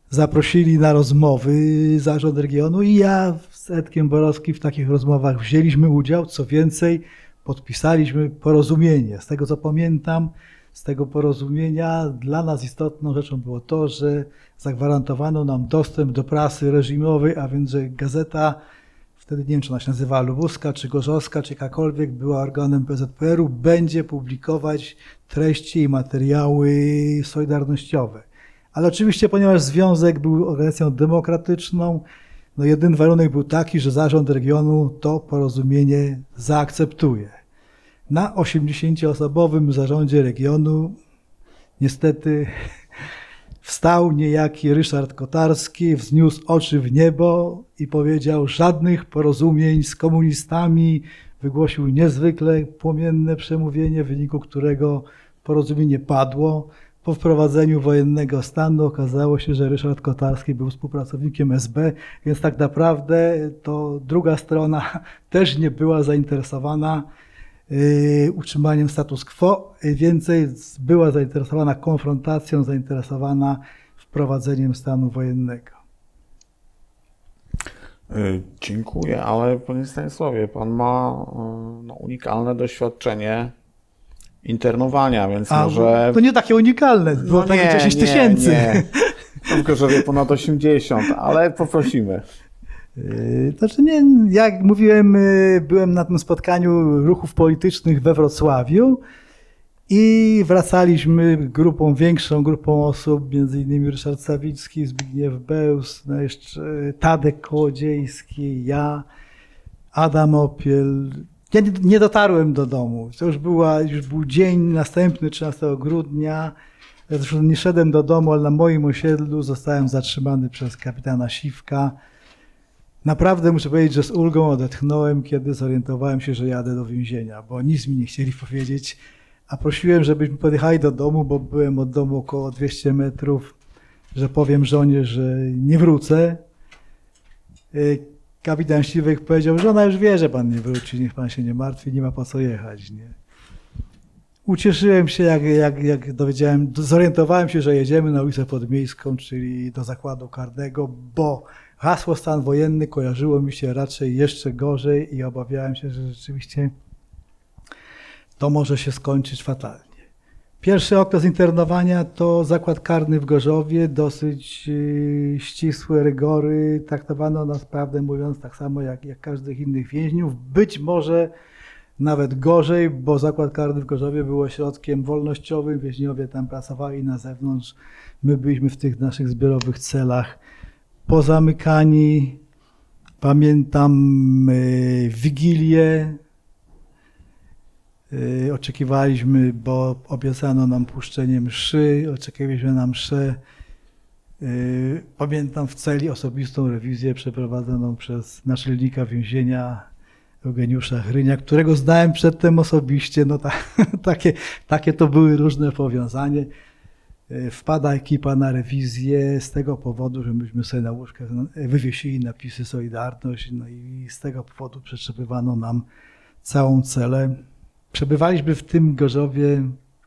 zaprosili na rozmowy zarząd regionu i ja z Edkiem Borowskim w takich rozmowach wzięliśmy udział. Co więcej, podpisaliśmy porozumienie. Z tego co pamiętam, z tego porozumienia dla nas istotną rzeczą było to, że zagwarantowano nam dostęp do prasy reżimowej, a więc że gazeta, wtedy nie wiem czy ona się nazywała Lubuska, czy Gorzowska, czy jakakolwiek, była organem P Z P R u, będzie publikować treści i materiały solidarnościowe. Ale oczywiście, ponieważ Związek był organizacją demokratyczną, no jedyny warunek był taki, że zarząd regionu to porozumienie zaakceptuje. Na osiemdziesięcioosobowym zarządzie regionu niestety wstał niejaki Ryszard Kotarski, wzniósł oczy w niebo i powiedział: żadnych porozumień z komunistami. Wygłosił niezwykle płomienne przemówienie, w wyniku którego porozumienie padło. Po wprowadzeniu wojennego stanu okazało się, że Ryszard Kotarski był współpracownikiem S B, więc tak naprawdę to druga strona też nie była zainteresowana yy, utrzymaniem status quo, więcej była zainteresowana konfrontacją, zainteresowana wprowadzeniem stanu wojennego. Dziękuję, ale panie Stanisławie, pan ma no, unikalne doświadczenie internowania, więc A, może... To nie takie unikalne, było no takie dziesięć tysięcy. Nie, w Gorzowie ponad osiemdziesiąt, ale poprosimy. Znaczy nie, jak mówiłem, byłem na tym spotkaniu ruchów politycznych we Wrocławiu i wracaliśmy grupą, większą grupą osób, między innymi Ryszard Sawicki, Zbigniew Bełs, no jeszcze Tadek Kołodziejski, ja, Adam Opiel. Ja nie dotarłem do domu. To już, była, już był dzień następny, trzynastego grudnia. Zresztą nie szedłem do domu, ale na moim osiedlu zostałem zatrzymany przez kapitana Siwka. Naprawdę muszę powiedzieć, że z ulgą odetchnąłem, kiedy zorientowałem się, że jadę do więzienia, bo nic mi nie chcieli powiedzieć. A prosiłem, żebyśmy podjechali do domu, bo byłem od domu około dwieście metrów, że powiem żonie, że nie wrócę. Kapitan Siwek powiedział, że ona już wie, że pan nie wróci, niech pan się nie martwi, nie ma po co jechać. Nie? Ucieszyłem się, jak, jak, jak dowiedziałem, zorientowałem się, że jedziemy na ulicę Podmiejską, czyli do zakładu karnego, bo hasło stan wojenny kojarzyło mi się raczej jeszcze gorzej i obawiałem się, że rzeczywiście to może się skończyć fatalnie. Pierwszy okres internowania to zakład karny w Gorzowie, dosyć ścisłe rygory, traktowano nas, prawdę mówiąc, tak samo jak, jak każdych innych więźniów, być może nawet gorzej, bo zakład karny w Gorzowie był ośrodkiem wolnościowym, więźniowie tam pracowali na zewnątrz, my byliśmy w tych naszych zbiorowych celach pozamykani. Pamiętam y, Wigilię, y, oczekiwaliśmy, bo obiecano nam puszczenie mszy, oczekiwaliśmy na mszę. Y, pamiętam w celi osobistą rewizję przeprowadzoną przez naczelnika więzienia Eugeniusza Hrynia, którego znałem przedtem osobiście. No ta, takie, takie to były różne powiązanie. Wpada ekipa na rewizję z tego powodu, że myśmy sobie na łóżkach wywiesili napisy Solidarność, no i z tego powodu przetrzepywano nam całą celę. Przebywaliśmy w tym Gorzowie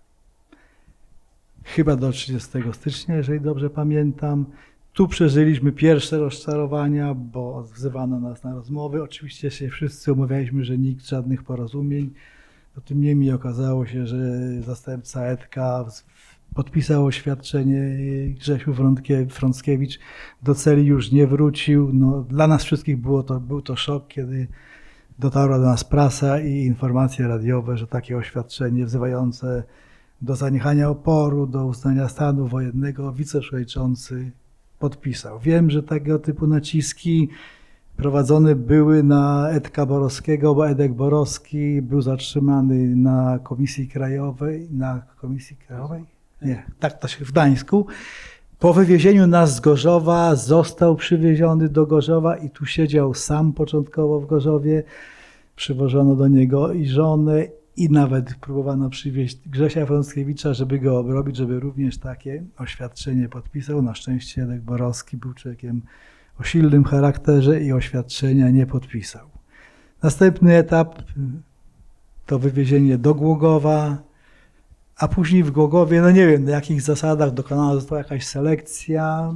chyba do trzydziestego stycznia, jeżeli dobrze pamiętam. Tu przeżyliśmy pierwsze rozczarowania, bo wzywano nas na rozmowy. Oczywiście się wszyscy umawialiśmy, że nikt żadnych porozumień. No, tym niemniej okazało się, że zastępca Edka podpisał oświadczenie, Grzesiu Frąckiewicz do celi już nie wrócił. No, dla nas wszystkich było to, był to szok, kiedy dotarła do nas prasa i informacje radiowe, że takie oświadczenie wzywające do zaniechania oporu, do uznania stanu wojennego wiceprzewodniczący podpisał. Wiem, że tego typu naciski prowadzone były na Edka Borowskiego, bo Edek Borowski był zatrzymany na Komisji Krajowej, na Komisji Krajowej? Nie, tak to się w Gdańsku. Po wywiezieniu nas z Gorzowa został przywieziony do Gorzowa i tu siedział sam początkowo w Gorzowie. Przywożono do niego i żonę i nawet próbowano przywieźć Grzesia Frąckiewicza, żeby go obrobić, żeby również takie oświadczenie podpisał. Na szczęście Edek Borowski był człowiekiem o silnym charakterze i oświadczenia nie podpisał. Następny etap to wywiezienie do Głogowa, a później w Głogowie, no nie wiem na jakich zasadach dokonana została jakaś selekcja.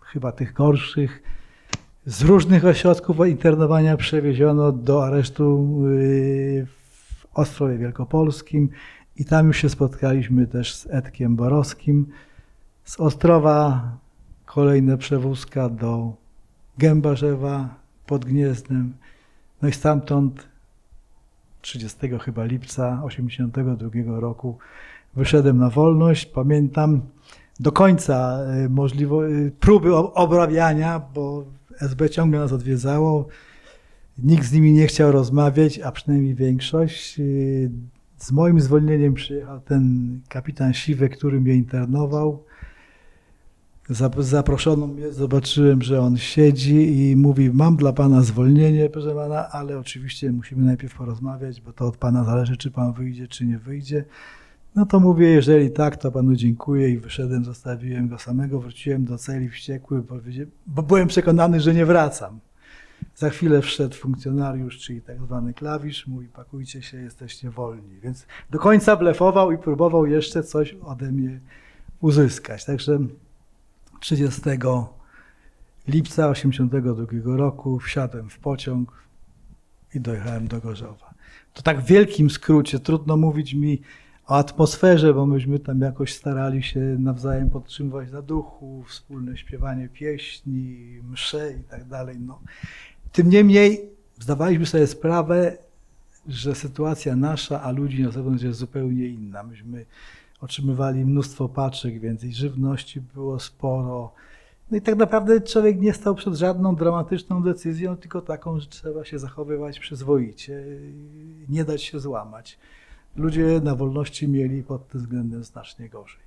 chyba tych gorszych, z różnych ośrodków internowania przewieziono do aresztu w Ostrowie Wielkopolskim i tam już się spotkaliśmy też z Edkiem Borowskim. Z Ostrowa kolejna przewózka do Gębarzewa pod Gniezdnem. No i stamtąd trzydziestego chyba lipca osiemdziesiątego drugiego roku wyszedłem na wolność. Pamiętam do końca możliwo, próby obrabiania, bo S B ciągle nas odwiedzało. Nikt z nimi nie chciał rozmawiać, a przynajmniej większość. Z moim zwolnieniem przyjechał ten kapitan Siwek, który mnie internował. Zaproszono mnie, zobaczyłem, że on siedzi i mówi: mam dla pana zwolnienie, proszę pana, ale oczywiście musimy najpierw porozmawiać, bo to od pana zależy, czy pan wyjdzie, czy nie wyjdzie. No to mówię, jeżeli tak, to panu dziękuję i wyszedłem, zostawiłem go samego, wróciłem do celi wściekły, bo byłem przekonany, że nie wracam. Za chwilę wszedł funkcjonariusz, czyli tak zwany klawisz, mówi: pakujcie się, jesteście wolni. Więc do końca blefował i próbował jeszcze coś ode mnie uzyskać. Także trzydziestego lipca osiemdziesiątego drugiego roku wsiadłem w pociąg i dojechałem do Gorzowa. To tak w wielkim skrócie, trudno mówić mi o atmosferze, bo myśmy tam jakoś starali się nawzajem podtrzymywać na duchu, wspólne śpiewanie pieśni, msze i tak dalej. No. Tym niemniej zdawaliśmy sobie sprawę, że sytuacja nasza, a ludzi na zewnątrz jest zupełnie inna. Myśmy otrzymywali mnóstwo paczek, więcej żywności było sporo. No i tak naprawdę człowiek nie stał przed żadną dramatyczną decyzją, tylko taką, że trzeba się zachowywać przyzwoicie, nie dać się złamać. Ludzie na wolności mieli pod tym względem znacznie gorzej.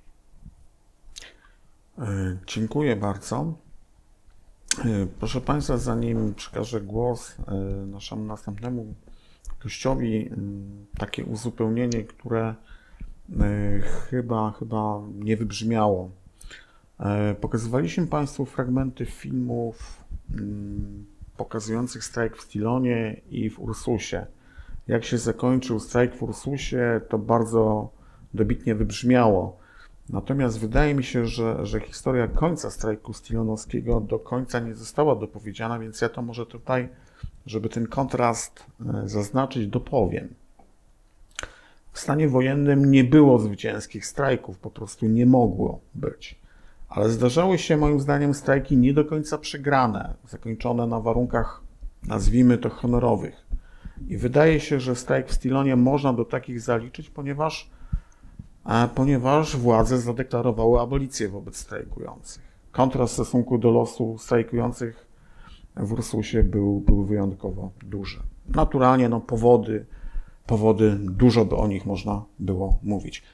Dziękuję bardzo. Proszę Państwa, zanim przekażę głos naszemu następnemu gościowi, takie uzupełnienie, które chyba, chyba nie wybrzmiało. Pokazywaliśmy Państwu fragmenty filmów pokazujących strajk w Stilonie i w Ursusie. Jak się zakończył strajk w Ursusie, to bardzo dobitnie wybrzmiało. Natomiast wydaje mi się, że, że historia końca strajku stilonowskiego do końca nie została dopowiedziana, więc ja to może tutaj, żeby ten kontrast zaznaczyć, dopowiem. W stanie wojennym nie było zwycięskich strajków, po prostu nie mogło być. Ale zdarzały się moim zdaniem strajki nie do końca przegrane, zakończone na warunkach, nazwijmy to, honorowych. I wydaje się, że strajk w Stilonie można do takich zaliczyć, ponieważ, ponieważ władze zadeklarowały abolicję wobec strajkujących. Kontrast w stosunku do losu strajkujących w Ursusie był, był wyjątkowo duży. Naturalnie no, powody, powody, dużo by o nich można było mówić.